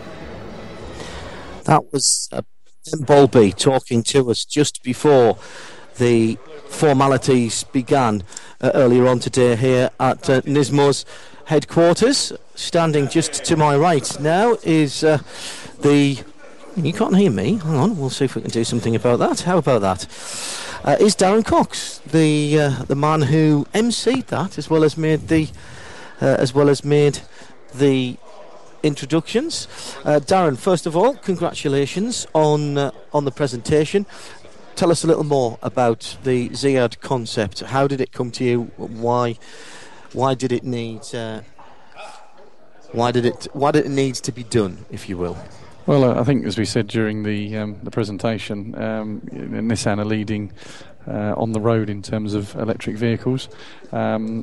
That was uh, Ben Bowlby talking to us just before the formalities began uh, earlier on today here at uh, Nismo's headquarters. Standing just to my right now is uh, the... You can't hear me. Hang on, we'll see if we can do something about that. How about that? Uh, is Darren Cox, the uh, the man who emceed that, as well as made the uh, as well as made the introductions. Uh, Darren, first of all, congratulations on uh, on the presentation. Tell us a little more about the Ziad concept. How did it come to you? Why why did it need uh, why did it why did it need to be done, if you will? Well, uh, I think, as we said during the um, the presentation, um, Nissan are leading uh, on the road in terms of electric vehicles. Um,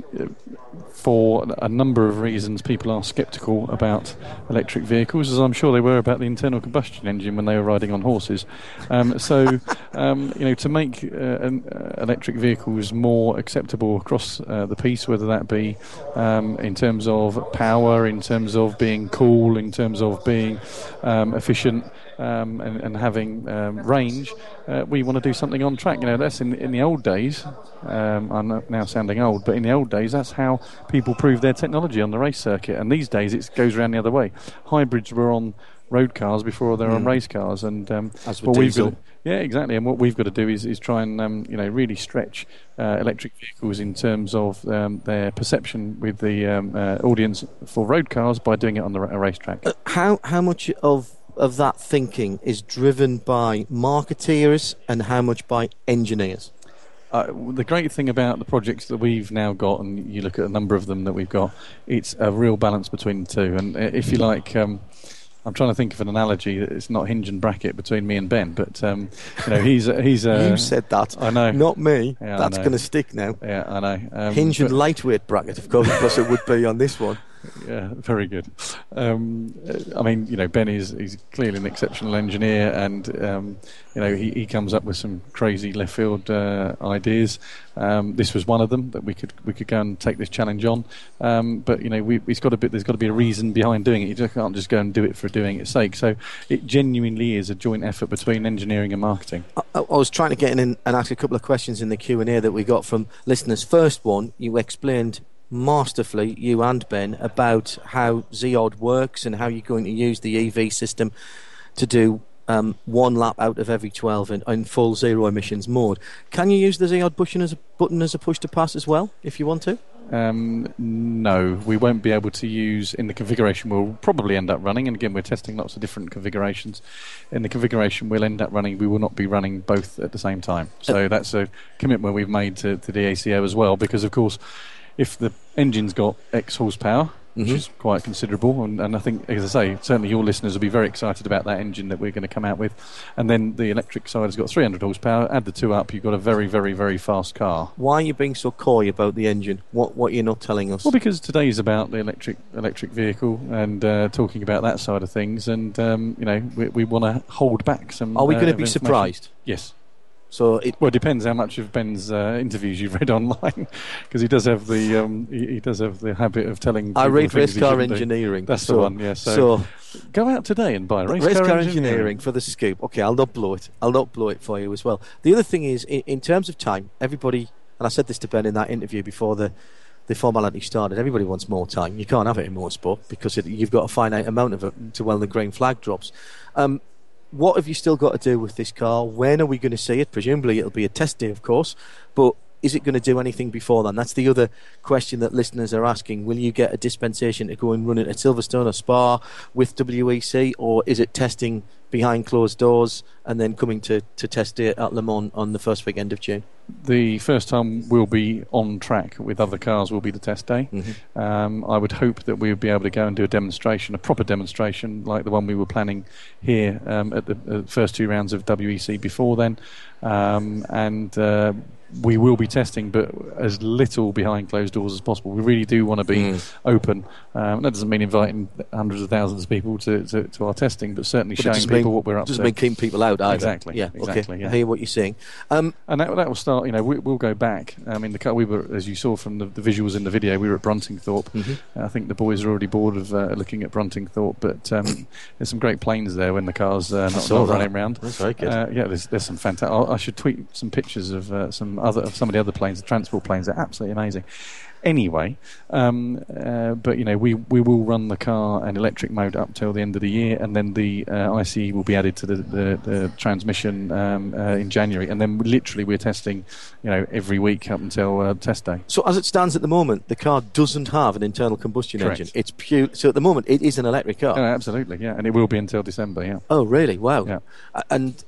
for a number of reasons, people are sceptical about electric vehicles, as I'm sure they were about the internal combustion engine when they were riding on horses. Um, so, um, you know, to make uh, an, uh, electric vehicles more acceptable across uh, the piece, whether that be um, in terms of power, in terms of being cool, in terms of being um, efficient, Um, and, and having um, range, uh, we want to do something on track. You know, that's in in the old days. Um, I'm now sounding old, but in the old days, that's how people proved their technology on the race circuit. And these days, it goes around the other way. Hybrids were on road cars before they're mm. on race cars, and um, as with diesel. We've got to, yeah, exactly. And what we've got to do is is try and um, you know really stretch uh, electric vehicles in terms of um, their perception with the um, uh, audience for road cars by doing it on the a racetrack. Uh, how how much of of that thinking is driven by marketeers and how much by engineers? Uh, the great thing about the projects that we've now got, and you look at a number of them that we've got, it's a real balance between the two. And if you like, um, I'm trying to think of an analogy that it's not hinge and bracket between me and Ben, but um, you know, he's a, he's a, you said that, I know, not me. Yeah, that's going to stick now. Yeah, I know. Um, hinge and lightweight bracket, of course, because it would be on this one. Yeah, very good. Um, I mean, you know, Ben is he's clearly an exceptional engineer, and um, you know, he, he comes up with some crazy left field uh, ideas. Um, this was one of them that we could we could go and take this challenge on. Um, but you know, we, it's got a bit. There's got to be a reason behind doing it. You just can't just go and do it for doing its sake. So it genuinely is a joint effort between engineering and marketing. I, I was trying to get in and, and ask a couple of questions in the Q and A that we got from listeners. First one, you explained masterfully, you and Ben, about how Z-Od works and how you're going to use the E V system to do um, one lap out of every twelve in, in full zero emissions mode. Can you use the Z-Od button as a, button as a push to pass as well, if you want to? Um, no, we won't be able to use in the configuration we'll probably end up running, and again we're testing lots of different configurations. In the configuration we'll end up running, we will not be running both at the same time. So uh, that's a commitment we've made to, to the A C O as well, because of course if the engine's got X horsepower, which mm-hmm. is quite considerable, and, and I think, as I say, certainly your listeners will be very excited about that engine that we're going to come out with. And then the electric side has got three hundred horsepower. Add the two up, you've got a very, very, very fast car. Why are you being so coy about the engine? What what you're not telling us? Well, because today is about the electric electric vehicle and uh, talking about that side of things, and um, you know, we, we want to hold back some. Are we going to uh, be surprised? Yes. So it well, it depends how much of Ben's uh, interviews you've read online, because he does have the um, he, he does have the habit of telling. I read Race Car Engineering. Do. That's so, the one. Yeah. So, so go out today and buy Race, race Car, car Engineering. Engineering for the scoop. Okay, I'll not blow it. I'll not blow it for you as well. The other thing is, in, in terms of time, everybody, and I said this to Ben in that interview before the the formality started. Everybody wants more time. You can't have it in motorsport because it, you've got a finite amount of it to when the green flag drops. Um, What have you still got to do with this car? When are we going to see it? Presumably it'll be a test day, of course, but is it going to do anything before then? That's the other question that listeners are asking. Will you get a dispensation to go and run it at Silverstone or Spa with W E C, or is it testing behind closed doors and then coming to, to test it at Le Mans on the first weekend of June? The first time we'll be on track with other cars will be the test day. Mm-hmm. Um, I would hope that we would be able to go and do a demonstration, a proper demonstration, like the one we were planning here um, at the uh, first two rounds of W E C before then. Um, and uh, we will be testing, but as little behind closed doors as possible. We really do want to be mm. open. Um, that doesn't mean inviting hundreds of thousands of people to, to, to our testing, but certainly but showing people mean, what we're up to. Doesn't mean keeping people out either. Exactly. Yeah. Exactly. Okay. Yeah. I hear what you're saying. Um, and that, that will start. You know, we, we'll go back. I mean, the car we were, as you saw from the, the visuals in the video, we were at Bruntingthorpe. Mm-hmm. I think the boys are already bored of uh, looking at Bruntingthorpe, but um, there's some great planes there when the car's uh, not, not running around. That's very good. Uh, yeah, there's, there's some fantastic. I should tweet some pictures of uh, some other of some of the other planes, the transport planes. They're absolutely amazing. Anyway, um, uh, but you know, we we will run the car in electric mode up till the end of the year, and then the uh, I C E will be added to the the, the transmission um, uh, in January, and then literally we're testing, you know, every week up until uh, test day. So as it stands at the moment, the car doesn't have an internal combustion Correct. engine. It's pure. So at the moment, it is an electric car. Oh, absolutely, yeah, and it will be until December. Yeah. Oh, really? Wow. Yeah. Uh, and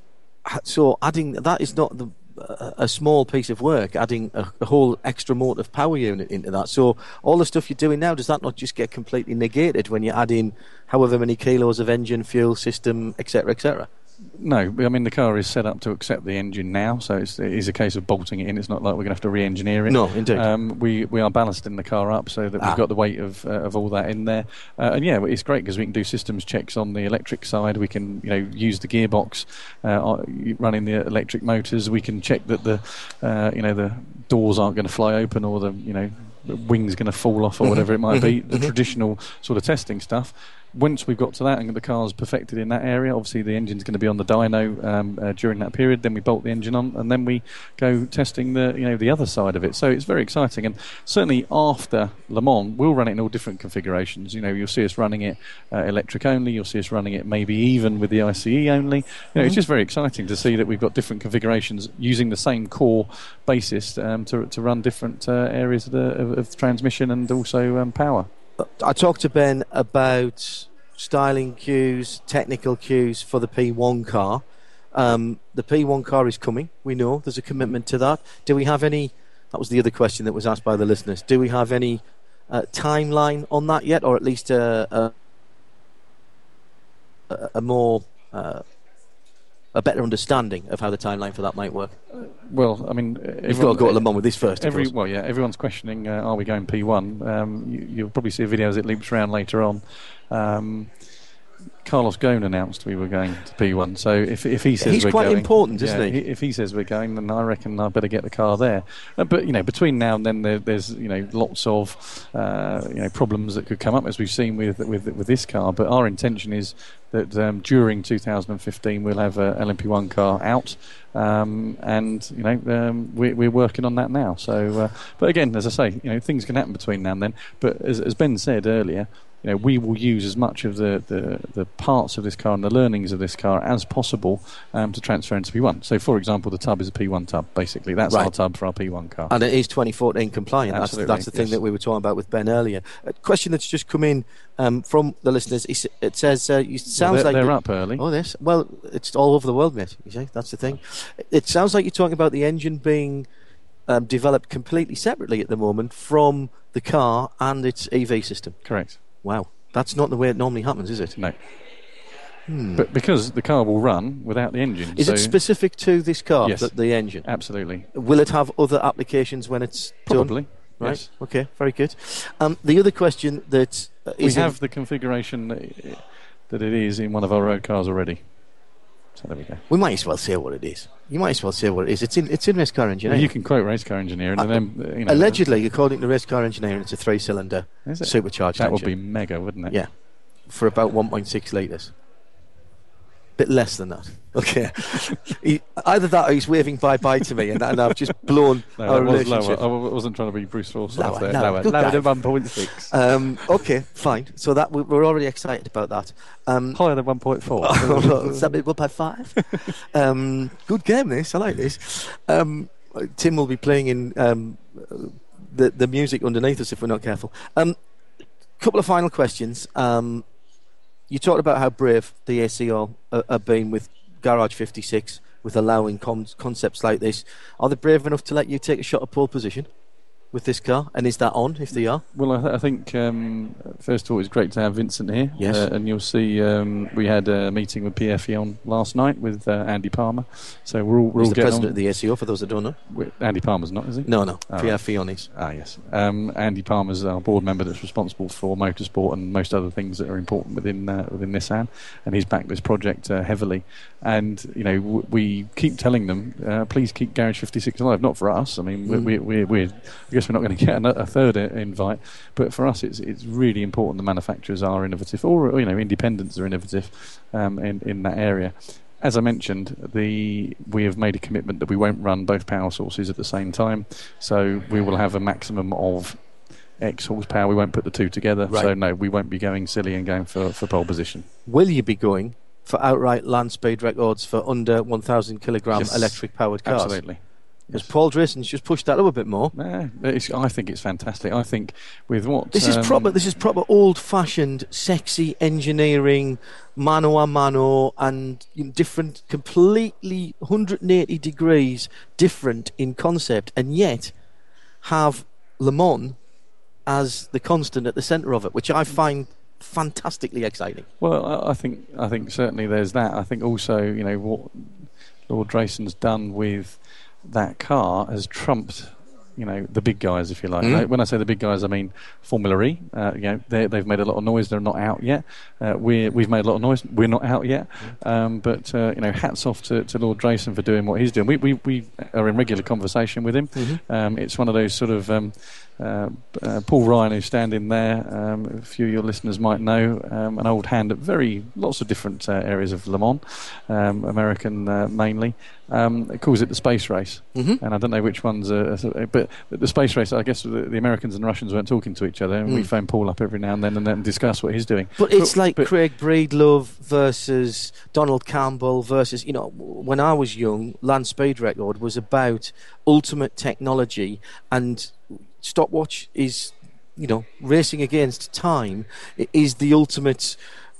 so adding that is not the. A small piece of work, adding a, a whole extra motive power unit into that. So all the stuff you're doing now, does that not just get completely negated when you add in however many kilos of engine, fuel system, et cetera, et cetera? No, I mean the car is set up to accept the engine now, so it's, it is a case of bolting it in. It's not like we're going to have to re-engineer it. No, indeed. Um, we we are ballasting the car up so that Ah. we've got the weight of uh, of all that in there, uh, and yeah, it's great because we can do systems checks on the electric side. We can you know use the gearbox, uh, running the electric motors. We can check that the uh, you know the doors aren't going to fly open or the you know the wings going to fall off or Mhm, whatever it might be. mhm, The mhm. traditional sort of testing stuff. Once we've got to that and the car's perfected in that area, obviously the engine's going to be on the dyno um, uh, during that period. Then we bolt the engine on, and then we go testing the you know the other side of it. So it's very exciting, and certainly after Le Mans, we'll run it in all different configurations. You know, you'll see us running it uh, electric only. You'll see us running it maybe even with the I C E only. You know, Mhm. it's just very exciting to see that we've got different configurations using the same core basis um, to to run different uh, areas of the of, of transmission and also um, power. I talked to Ben about styling cues, technical cues for the P one car. Um, the P one car is coming. We know there's a commitment to that. Do we have any? That was the other question that was asked by the listeners. Do we have any uh, timeline on that yet, or at least a a, a more uh, a better understanding of how the timeline for that might work? Well, I mean, You've got to go to Le Mans with this first. Of Every, course. well, yeah, everyone's questioning, uh, are we going P one? Um, you, you'll probably see a video as it leaps around later on. Um, Carlos Ghosn announced we were going to P one, so if if he says He's we're quite going, important, isn't yeah, he? If he says we're going, then I reckon I better get the car there. Uh, but you know, between now and then, there, there's you know lots of uh, you know problems that could come up, as we've seen with with with this car. But our intention is that um, during two thousand fifteen we'll have a L M P one car out, um, and you know um, we're, we're working on that now. So, uh, but again, as I say, you know things can happen between now and then. But as, as Ben said earlier, you know, we will use as much of the, the, the parts of this car and the learnings of this car as possible um, to transfer into P one. So, for example, the tub is a P one tub, basically. That's Right. our tub for our P one car. And it is twenty fourteen compliant. That's, Absolutely, that's the thing yes. that we were talking about with Ben earlier. A question that's just come in um, from the listeners. Is, it says, uh, you, it sounds they're- like they're the- up early. Oh, this. Well, it's all over the world, mate. You see, that's the thing. It sounds like you're talking about the engine being um, developed completely separately at the moment from the car and its E V system. Correct. Wow. That's not the way it normally happens, is it? No. Hmm. But because the car will run without the engine. Is so it specific to this car, Yes. the, the engine? Absolutely. Will it have other applications when it's Probably, done? Right. yes. Okay. Very good. Um, the other question that uh, We is in- have the configuration that, that it is in one of our road cars already. So there we go. we might as well say what it is. You might as well say what it is. It's in it's in race car engineering. Well, you can quote race car engineering, and then uh, you know, Allegedly, according to race car engineering, it's a three-cylinder Is it? supercharged That would engine. be mega, wouldn't it? Yeah, for about one point six litres. Bit less than that. Okay. he, either that or he's waving bye-bye to me, and, and I've just blown No, our that was relationship. lower. I w- wasn't trying to be Bruce Forsyth Lower, there. lower, lower, good lower guy. than one point six. Um, okay, fine. So that we- we're already excited about that. Um, Higher than one point four. Is that bit up at five? um, good game, this. I like this. Um, Tim will be playing in um, the the music underneath us if we're not careful. Um, couple of final questions. Um, you talked about how brave the A C O uh, have been with Garage fifty-six, with allowing con- concepts like this. Are they brave enough to let you take a shot at pole position with this car? And is that on, if they are? Well, I, th- I think um, first of all, it's great to have Vincent here. Yes. Uh, and you'll see um, we had a meeting with P F E on last night with uh, Andy Palmer. So we're all we're He's all the getting president on. of the A C O, for those that don't know. We're- Andy Palmer's not, is he? No, no. Oh, P F E on is. Ah, yes. Um, Andy Palmer's our board member that's responsible for motorsport and most other things that are important within uh, within Nissan, and he's backed this project uh, heavily. And you know, w- we keep telling them, uh, please keep Garage fifty-six alive. Not for us. I mean, Mm. we, we, we're, I guess we're not going to get a, a third uh, invite, but for us, it's it's really important the manufacturers are innovative, or you know, independents are innovative um, in in that area. As I mentioned, the we have made a commitment that we won't run both power sources at the same time, so we will have a maximum of X horsepower. We won't put the two together, Right. so no, we won't be going silly and going for, for pole position. Will you be going for outright land speed records for under one thousand kilogram Yes. electric powered cars? Absolutely. Because Paul Drayson's just pushed that up a bit more. Yeah, it's, I think it's fantastic. I think with what This is um, proper. This is proper old-fashioned, sexy engineering, mano a mano, and you know, different, completely one hundred eighty degrees different in concept, and yet have Le Mans as the constant at the centre of it, which I find fantastically exciting. Well, I, I think I think certainly there's that. I think also, you know, what Lord Drayson's done with that car has trumped, you know, the big guys, if you like. Mm. When I say the big guys, I mean Formula E. Uh, you know, they've made a lot of noise. They're not out yet. Uh, we're, we've made a lot of noise. We're not out yet. Um, but uh, you know, hats off to, to Lord Drayson for doing what he's doing. We we, we are in regular conversation with him. Mm-hmm. Um, it's one of those sort of. Um, Uh, uh, Paul Ryan, who's standing there, um, a few of your listeners might know, um, an old hand at very lots of different uh, areas of Le Mans, um, American uh, mainly. Um, it calls it the space race, mm-hmm. and I don't know which ones, are, but the space race. I guess the, the Americans and Russians weren't talking to each other, and mm. we phone Paul up every now and then and then discuss what he's doing. But it's but, like but Craig Breedlove versus Donald Campbell versus, you know, when I was young, Land Speed Record was about ultimate technology, and stopwatch is, you know, racing against time is the ultimate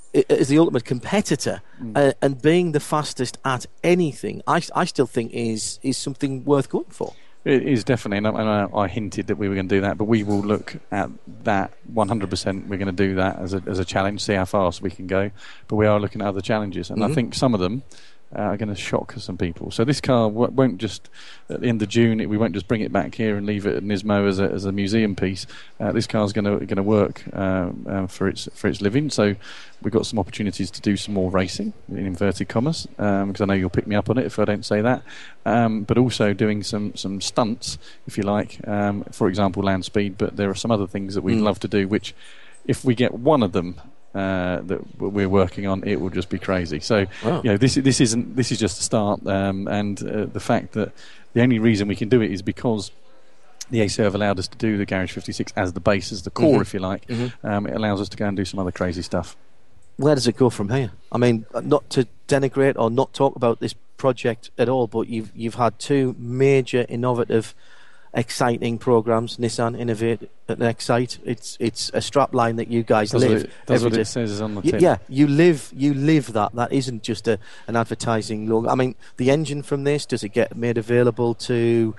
is the ultimate competitor, mm. uh, and being the fastest at anything, I, I still think is is something worth going for. It is definitely, and I, I hinted that we were going to do that, but we will look at that one hundred percent. We're going to do that as a as a challenge, see how fast we can go. But we are looking at other challenges, and mm-hmm. I think some of them Uh, are going to shock some people. So this car w- won't just, at the end of June, it, we won't just bring it back here and leave it at Nismo as a, as a museum piece. Uh, this car's going to going to work uh, uh, for its for its living. So we've got some opportunities to do some more racing, in inverted commas, because um, I know you'll pick me up on it if I don't say that. Um, but also doing some some stunts, if you like. Um, for example, land speed. But there are some other things that we'd mm. love to do, which, if we get one of them Uh, that we're working on, it will just be crazy. So, wow. you know, this this isn't this is just a start, um, and uh, the fact that the only reason we can do it is because the A C O have allowed us to do the Garage fifty-six as the base, as the core, mm-hmm. if you like. Mm-hmm. Um, it allows us to go and do some other crazy stuff. Where does it go from here? I mean, not to denigrate or not talk about this project at all, but you've you've had two major innovative, exciting programs. Nissan Innovate and Excite. It's it's a strap line that you guys that's live. What it, that's what day. it says on the y- tin. Yeah, you live you live that. That isn't just a an advertising logo. I mean, the engine from this, does it get made available to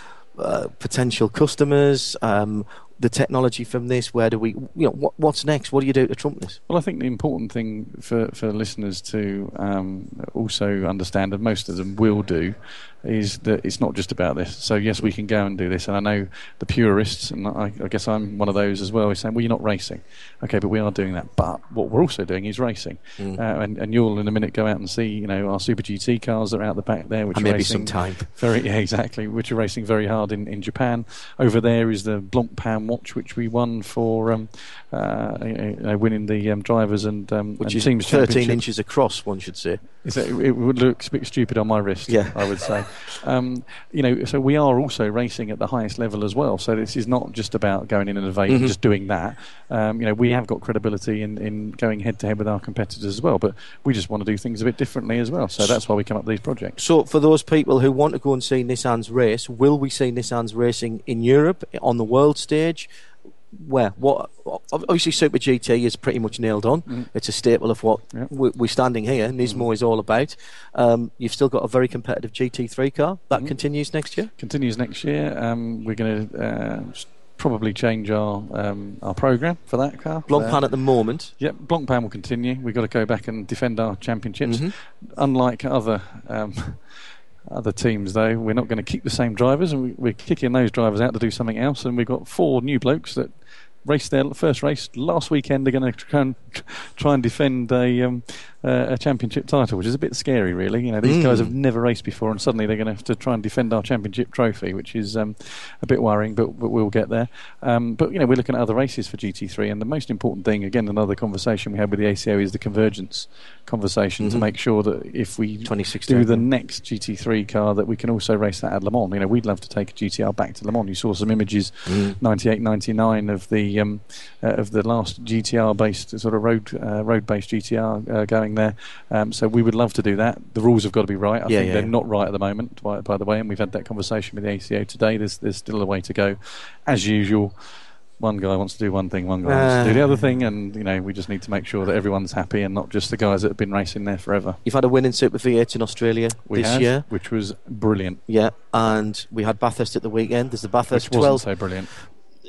uh, potential customers? Um, the technology from this, where do we, you know, what, what's next? What do you do to trump this? Well, I think the important thing for, for listeners to um, also understand, and most of them will do, is that it's not just about this. So yes, we can go and do this, and I know the purists, and I, I guess I'm one of those as well, is saying, well, you're not racing. Okay, but we are doing that. But what we're also doing is racing. Mm. Uh, and, and you'll in a minute go out and see, you know, our Super G T cars that are out the back there, which and are maybe racing some time. Very, yeah, exactly, which are racing very hard in, in Japan. Over there is the Blancpain watch, which we won for um, uh, you know, winning the um, drivers and, um, which and is teams thirteen inches across, one should say. Is that, it would look a bit stupid on my wrist, yeah. I would say. Um, you know, so we are also racing at the highest level as well. So this is not just about going in and evading, mm-hmm. just doing that. Um, you know, we have got credibility in, in going head to head with our competitors as well. But we just want to do things a bit differently as well. So that's why we come up with these projects. So for those people who want to go and see Nissan's race, will we see Nissan's racing in Europe on the world stage? Where? What? Obviously, Super G T is pretty much nailed on. Mm. It's a staple of what yep. we're standing here. Nismo mm. is all about. Um, you've still got a very competitive G T three car that mm. continues next year. Continues next year. Um, we're going to uh, probably change our um, our program for that car. Blancpain uh, at the moment. Yep, Blancpain will continue. We've got to go back and defend our championships. Mm-hmm. Unlike other. Um, Other teams, though, we're not going to keep the same drivers, and we, we're kicking those drivers out to do something else. And we've got four new blokes that raced their first race last weekend. They're going to try and, try and defend a, um, uh, a championship title, which is a bit scary, really. You know, these mm. guys have never raced before, and suddenly they're going to have to try and defend our championship trophy, which is um, a bit worrying, but, but we'll get there. Um, but you know, we're looking at other races for G T three, and the most important thing, again, another conversation we had with the A C O, is the convergence conversation mm-hmm. to make sure that if we do the next G T three car, that we can also race that at Le Mans. You know, we'd love to take a G T R back to Le Mans. You saw some images, mm. ninety-eight, ninety-nine of the um, uh, of the last G T R-based sort of road uh, road-based G T R uh, going there. Um, so we would love to do that. The rules have got to be right. I yeah, think yeah, they're yeah. not right at the moment, by, by the way, and we've had that conversation with the A C O today. There's there's still a way to go, as usual. One guy wants to do one thing, one guy uh, wants to do the other thing, and you know, we just need to make sure that everyone's happy and not just the guys that have been racing there forever. You've had a win in Super V eight in Australia we this had, year, which was brilliant. Yeah, and we had Bathurst at the weekend. There's the Bathurst which wasn't twelve. so brilliant.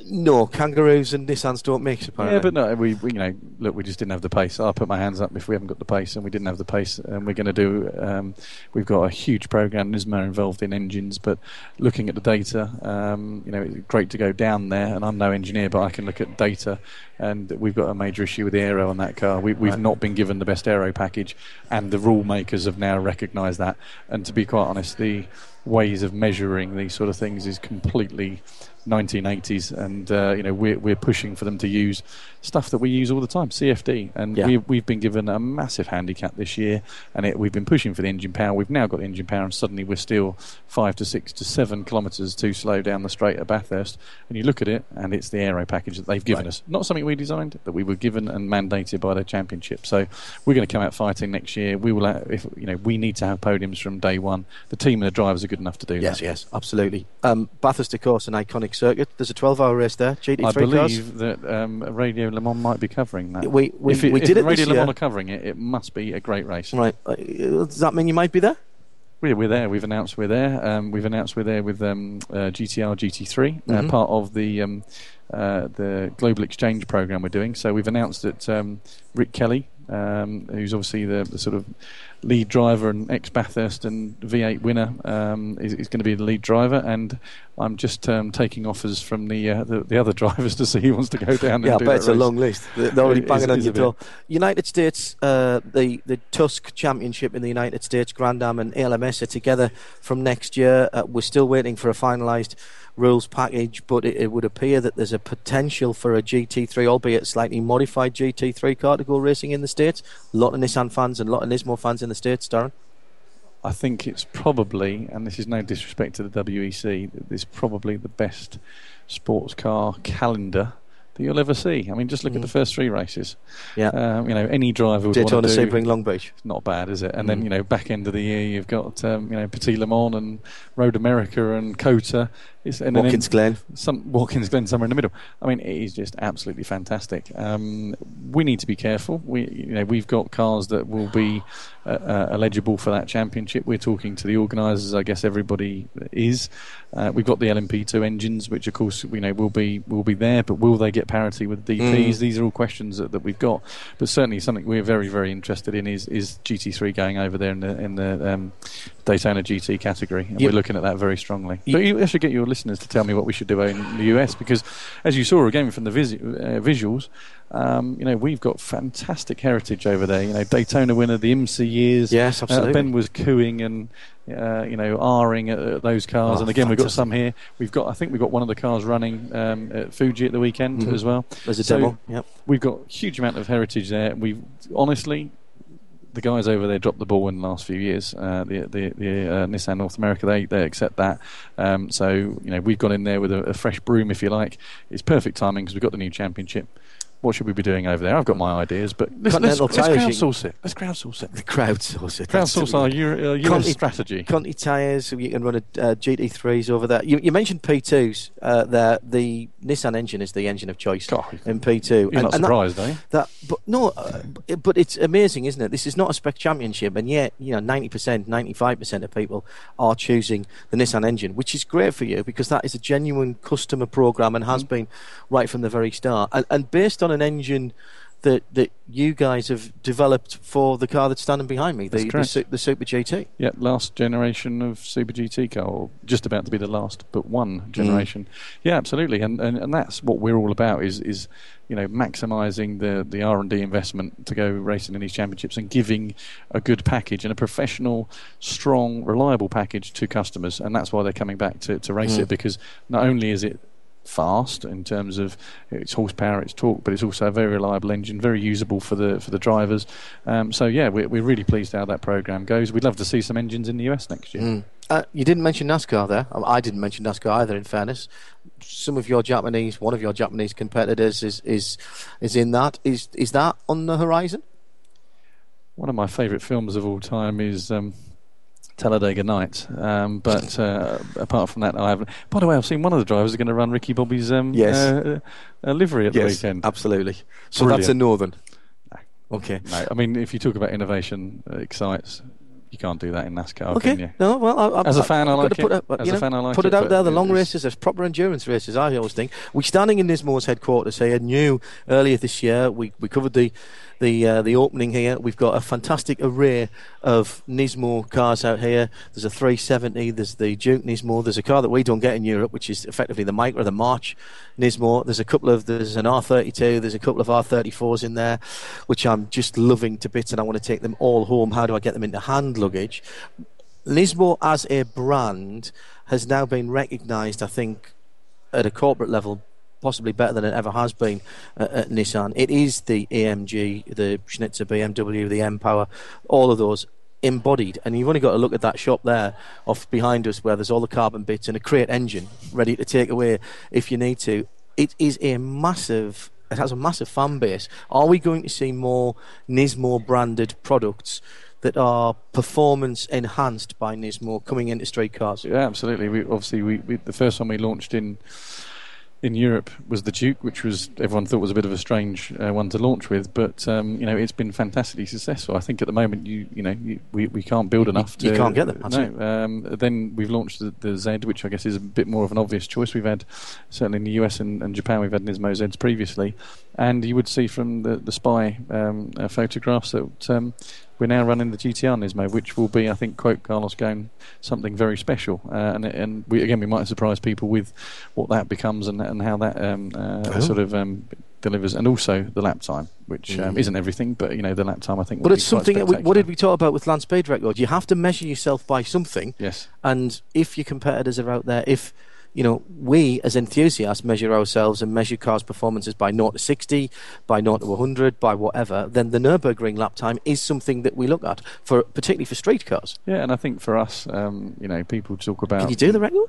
No, Kangaroos and Nissans don't mix, apparently. Yeah, but no, we, we you know look, we just didn't have the pace. I'll put my hands up if we haven't got the pace, and we didn't have the pace. And we're going to do. Um, we've got a huge program. Nismo involved in engines, but looking at the data, um, you know, it's great to go down there. And I'm no engineer, but I can look at data, and we've got a major issue with the aero on that car. We, we've Right. not been given the best aero package, and the rule makers have now recognised that. And to be quite honest, the ways of measuring these sort of things is completely nineteen eighties, and uh, you know we're we're pushing for them to use stuff that we use all the time, C F D, and Yeah. we we've been given a massive handicap this year, and it, we've been pushing for the engine power. We've now got the engine power, and suddenly we're still five to six to seven kilometres too slow down the straight at Bathurst. And you look at it, and it's the aero package that they've given Right. us, not something we designed, that we were given and mandated by the championship. So we're going to come out fighting next year. We will, have, if you know, we need to have podiums from day one. The team and the drivers are good enough to do Yes, that. yes, absolutely. Um, Bathurst, of course, an iconic circuit. There's a twelve-hour race there. G T three I believe cars. that um, Radio Le Mans might be covering that. We- we- if it, we if did it Radio this Le Mans year. are covering it, it must be a great race. Right. Uh, does that mean you might be there? We're, we're there. We've announced we're there. Um, we've announced we're there with um, uh, G T R G T three, Mhm. uh, part of the um, uh, the Global Exchange program we're doing. So we've announced that um, Rick Kelly, um, who's obviously the, the sort of lead driver and ex-Bathurst and V eight winner, um, is, is going to be the lead driver, and I'm just um, taking offers from the, uh, the the other drivers to see who wants to go down. Yeah, I and do bet that it's a race. long list. They're already It banging is- on is your a bit. door. United States, uh, the the Tusk Championship in the United States, Grand Am and A L M S are together from next year. Uh, we're still waiting for a finalised rules package, but it, it would appear that there's a potential for a G T three, albeit slightly modified G T three car to go racing in the States. A lot of Nissan fans and a lot of Nismo fans in the States, Darren. I think it's probably, and this is no disrespect to the W E C, this is probably the best sports car calendar that you'll ever see. I mean, just look Mm. at the first three races. Yeah. Um, you know, any driver would Daytona, want to do. Sebring, Long Beach. It's not bad, is it? And Mm. then, you know, back end of the year, you've got, um, you know, Petit Le Mans and Road America and COTA. It's, and then Watkins Glen. Some, Watkins Glen somewhere in the middle. I mean, it is just absolutely fantastic. Um, we need to be careful. We, you know, we've got cars that will be uh, uh, eligible for that championship. We're talking to the organisers. I guess everybody is. Uh, we've got the L M P two engines, which of course you know will be will be there, but will they get parity with D Ps? Mm. These are all questions that, that we've got. But certainly something we're very very interested in is, is G T three going over there in the in the um, Daytona G T category, and Yep. we're looking at that very strongly. Yep. But you should get your listeners to tell me what we should do in the U S, because as you saw again from the vis- uh, visuals, um, you know we've got fantastic heritage over there. You know, Daytona winner, the IMSA years. Yes, Uh, absolutely. Ben was cooing and uh, you know R-ing at, at those cars, Oh, and again we've got fantastic. some here. We've got, I think we've got one of the cars running um, at Fuji at the weekend Mhm. as well. There's a So demo. Yep. We've got a huge amount of heritage there. We've honestly. The guys over there dropped the ball in the last few years. Uh, the the, the uh, Nissan North America, they they accept that. Um, so you know we've got in there with a, a fresh broom, if you like. It's perfect timing because we've got the new championship. What should we be doing over there? I've got my ideas, but let's, let's, Continental let's tyres, you- crowdsource it. Let's crowdsource it. The crowdsource it. Crowdsource our Euro, uh, U S Conti- strategy. Conti tyres, you can run a uh, G T threes over there. You, you mentioned P twos uh, there. The Nissan engine is the engine of choice in P two. You're not that- surprised, are you? That, but no, uh, b- but it's amazing, isn't it? This is not a spec championship, and yet you know ninety percent, ninety-five percent of people are choosing the Nissan engine, which is great for you because that is a genuine customer program and has Mm. been right from the very start, and, and based on an engine that that you guys have developed for the car that's standing behind me, That's the the, correct. Su- the Super G T. Yeah, last generation of Super G T car, or just about to be the last, but one generation. Yeah, absolutely, and, and and that's what we're all about. Is is you know maximising the the R and D investment to go racing in these championships and giving a good package and a professional, strong, reliable package to customers, and that's why they're coming back to to race Mm. it, because not only is it fast in terms of its horsepower, its torque, but it's also a very reliable engine, very usable for the for the drivers. Um, so yeah, we're, we're really pleased how that program goes. We'd love to see some engines in the U S next year. Mm. Uh, you didn't mention NASCAR there. Um, I didn't mention NASCAR either. In fairness, some of your Japanese, one of your Japanese competitors is is is in that. Is is that on the horizon? One of my favourite films of all time is um, Talladega Nights, um, but uh, apart from that, I haven't. By the way, I've seen one of the drivers are going to run Ricky Bobby's um, Yes. uh, uh, livery at the Yes, weekend. absolutely. So that's a Brilliant. northern. Okay. No, I mean, if you talk about innovation, uh, excites. you can't do that in NASCAR, okay. can you? No, well, I, I, as a fan, I, I like it. it. Put, as a a fan, I like put it. it out there. The long it's... races, there's proper endurance races. I always think we're standing in Nismo's headquarters here. New earlier this year, we we covered the the uh, the opening here. We've got a fantastic array of Nismo cars out here. There's a three seventy. There's the Duke Nismo. There's a car that we don't get in Europe, which is effectively the Micra, the March Nismo. There's a couple of there's an R thirty-two. There's a couple of R thirty-fours in there, which I'm just loving to bits, and I want to take them all home. How do I get them into hand luggage? Nismo as a brand has now been recognised, I think, at a corporate level, possibly better than it ever has been uh, at Nissan. It is the A M G, the Schnitzer B M W, the M-Power, all of those embodied. And you've only got to look at that shop there off behind us where there's all the carbon bits and a Crate engine ready to take away if you need to. It is a massive... It has a massive fan base. Are we going to see more Nismo branded products that are performance enhanced by Nismo coming into street cars? Yeah, absolutely. We obviously we, we the first one we launched in in Europe was the Duke, which was everyone thought was a bit of a strange uh, one to launch with, but um, you know, it's been fantastically successful. I think at the moment you you know you, we we can't build enough. You, to, you can't get them. That's no. it. Um, then we've launched the, the Z, which I guess is a bit more of an obvious choice. We've had certainly in the U S and, and Japan we've had Nismo Zs previously, and you would see from the the Spy um, uh, photographs that. Um, We're now running the G T R Nismo, which will be, I think, quote Carlos Ghosn, something very special. Uh, and and we, again, we might surprise people with what that becomes and and how that um, uh, oh. sort of um, delivers, and also the lap time, which um, mm. isn't everything, but you know, the lap time I think. But it's something. We, what did we talk about with land speed record? You have to measure yourself by something. Yes. And if your competitors are out there, if you know, we as enthusiasts measure ourselves and measure cars' performances by zero to sixty, by zero to one hundred, by whatever, then the Nürburgring lap time is something that we look at, for particularly for street cars. Yeah, and I think for us, um, you know, people talk about... Can you do the record?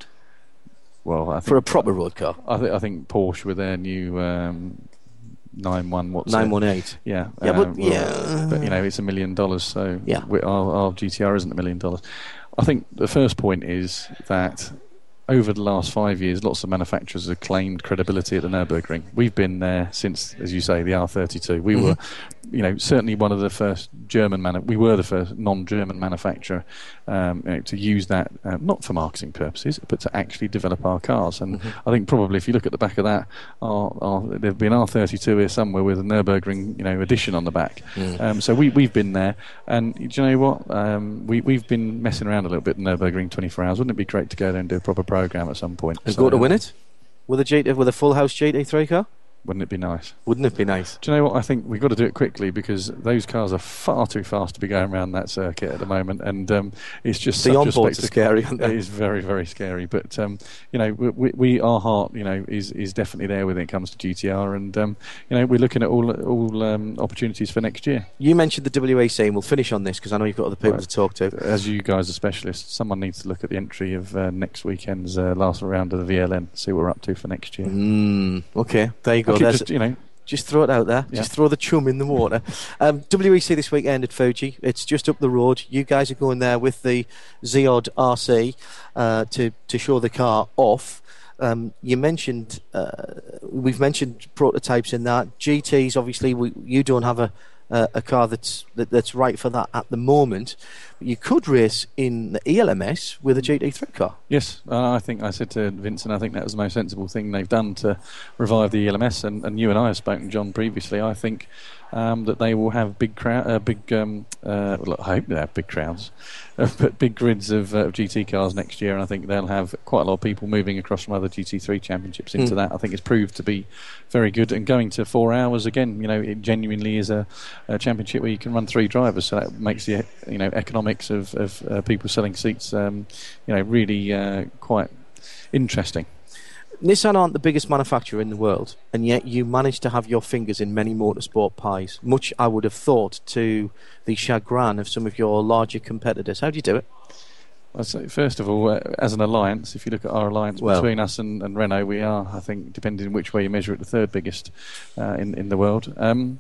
Well, I think... For a proper road car? I, th- I think Porsche with their new... Um, nine one what's nine one eight it? Yeah, yeah, um, but well, yeah, but you know, it's a million dollars, so yeah, we, our, our G T R isn't a million dollars. I think the first point is that over the last five years, lots of manufacturers have claimed credibility at the Nürburgring. We've been there since, as you say, the R thirty-two. We mm-hmm. were, you know, certainly one of the first German manu- we were the first non-German manufacturer um, you know, to use that, uh, not for marketing purposes, but to actually develop our cars. And mm-hmm. I think probably if you look at the back of that, our, our, there've been R thirty-two here somewhere with a Nürburgring, you know, edition on the back. Mm. Um, so we, we've been there. And do you know what? Um, we, we've been messing around a little bit in Nürburgring twenty-four hours. Wouldn't it be great to go there and do a proper program at some point? And so, go to win it? With a, G T, with a full house G T three car? Wouldn't it be nice? Wouldn't it be nice? Do you know what? I think we've got to do it quickly because those cars are far too fast to be going around that circuit at the moment, and um, it's just the such onboards a are scary, aren't they? It is very, very scary. But um, you know, we, we our heart, you know, is is definitely there when it comes to G T R, and um, you know, we're looking at all all um, opportunities for next year. You mentioned the W E C, and we'll finish on this because I know you've got other people right. to talk to. As you guys are specialists, someone needs to look at the entry of uh, next weekend's uh, last round of the V L N, see what we're up to for next year. Mm, okay, there you go. Just, you know. Just throw it out there. Yeah. Just throw the chum in the water. Um, W E C this weekend at Fuji. It's just up the road. You guys are going there with the Ziod R C uh, to to show the car off. Um, you mentioned uh, we've mentioned prototypes in that. G Ts, obviously, we, you don't have a uh, a car that's that, that's right for that at the moment. But you could race in the E L M S with a G T three car. Yes, uh, I think I said to Vincent, I think that was the most sensible thing they've done to revive the E L M S. And, and you and I have spoken, John, previously. I think um, that they will have big crowd, uh, big. Um, uh, well, I hope they have big crowds, uh, but big grids of, uh, of G T cars next year. And I think they'll have quite a lot of people moving across from other G T three championships into mm. that. I think it's proved to be very good. And going to four hours again, you know, it genuinely is a, a championship where you can run three drivers. So that makes the you know economics of, of uh, people selling seats, um, you know, really uh, quite interesting. Nissan aren't the biggest manufacturer in the world, and yet you manage to have your fingers in many motorsport pies, much I would have thought to the chagrin of some of your larger competitors. How do you do it? Well, so first of all, uh, as an alliance, if you look at our alliance well, between us and, and Renault, we are, I think, depending on which way you measure it, the third biggest uh, in, in the world. Um,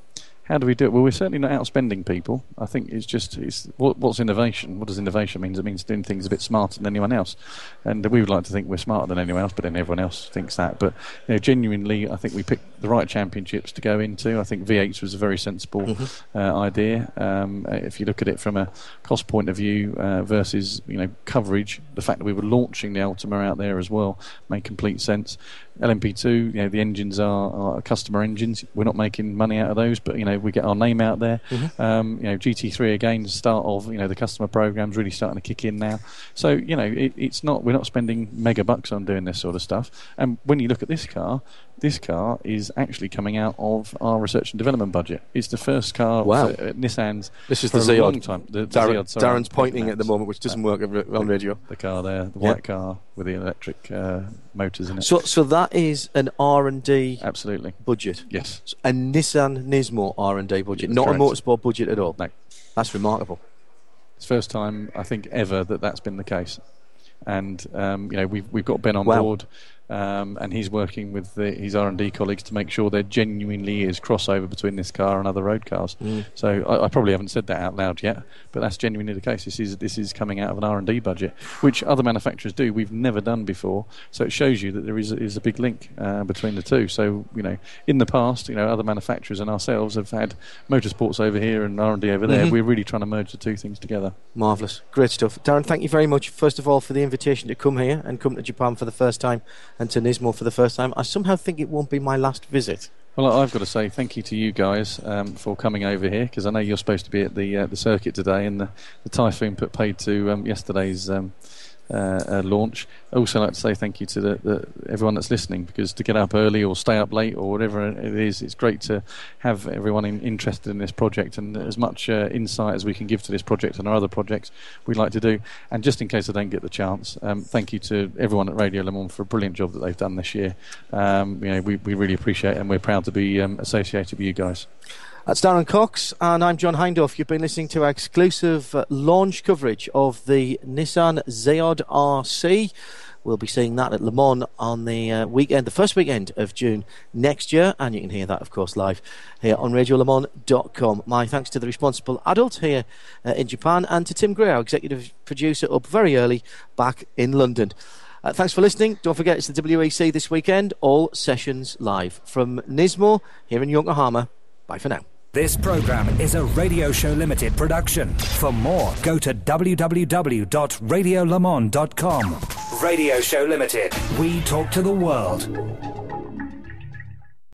How do we do it? Well, we're certainly not outspending people. I think it's just it's what, what's innovation? What does innovation mean? It means doing things a bit smarter than anyone else, and we would like to think we're smarter than anyone else, but then everyone else thinks that. But you know, genuinely, I think we picked the right championships to go into. I think V eight was a very sensible mm-hmm. uh, idea. Um, if you look at it from a cost point of view uh, versus you know coverage, the fact that we were launching the Ultima out there as well made complete sense. L M P two, you know, the engines are, are customer engines. We're not making money out of those, but you know, we get our name out there. Mm-hmm. Um, you know, G T three again, the start of you know the customer program's really starting to kick in now. So you know, it, it's not we're not spending mega bucks on doing this sort of stuff. And when you look at this car, this car is actually coming out of our research and development budget. It's the first car wow. for, uh, Nissan's. This is for the a Ziad. long time. The, the Darren, Ziad, sorry, Darren's pointing at the moment, which doesn't uh, work on radio. The car there, the yeah. white car with the electric uh, motors in it. So, so that is an R and D absolutely budget. Yes, so a Nissan Nismo R and D budget, that's not correct. a motorsport budget at all. No, that's remarkable. It's the first time I think ever that that's been the case, and um, you know we've we've got Ben on wow. board. Um, and he's working with the, his R and D colleagues to make sure there genuinely is crossover between this car and other road cars. Mm. So I, I probably haven't said that out loud yet, but that's genuinely the case. This is this is coming out of an R and D budget, which other manufacturers do. We've never done before, so it shows you that there is is a big link uh, between the two. So you know, in the past, you know, other manufacturers and ourselves have had motorsports over here and R and D over there. Mm-hmm. We're really trying to merge the two things together. Marvellous, great stuff, Darren. Thank you very much. First of all, for the invitation to come here and come to Japan for the first time, and to Nismo for the first time. I somehow think it won't be my last visit. Well, I've got to say thank you to you guys um, for coming over here, because I know you're supposed to be at the uh, the circuit today, and the, the Typhoon put paid to um, yesterday's um, uh, uh, launch. I also like to say thank you to the, the, everyone that's listening, because to get up early or stay up late or whatever it is, it's great to have everyone in, interested in this project, and as much uh, insight as we can give to this project and our other projects we'd like to do. And just in case I don't get the chance, um, thank you to everyone at Radio Le Mans for a brilliant job that they've done this year. Um, you know, we, we really appreciate it, and we're proud to be um, associated with you guys. That's Darren Cox, and I'm John Hindhaugh. You've been listening to our exclusive uh, launch coverage of the Nissan Ziad R C. We'll be seeing that at Le Mans on the uh, weekend, the first weekend of June next year, and you can hear that, of course, live here on radio le mans dot com. My thanks to the responsible adult here uh, in Japan, and to Tim Gray, our executive producer, up very early back in London. Uh, thanks for listening. Don't forget, it's the W E C this weekend, all sessions live from Nismo here in Yokohama. Bye for now. This programme is a Radio Show Limited production. For more, go to w w w dot radio le mans dot com. Radio Show Limited. We talk to the world.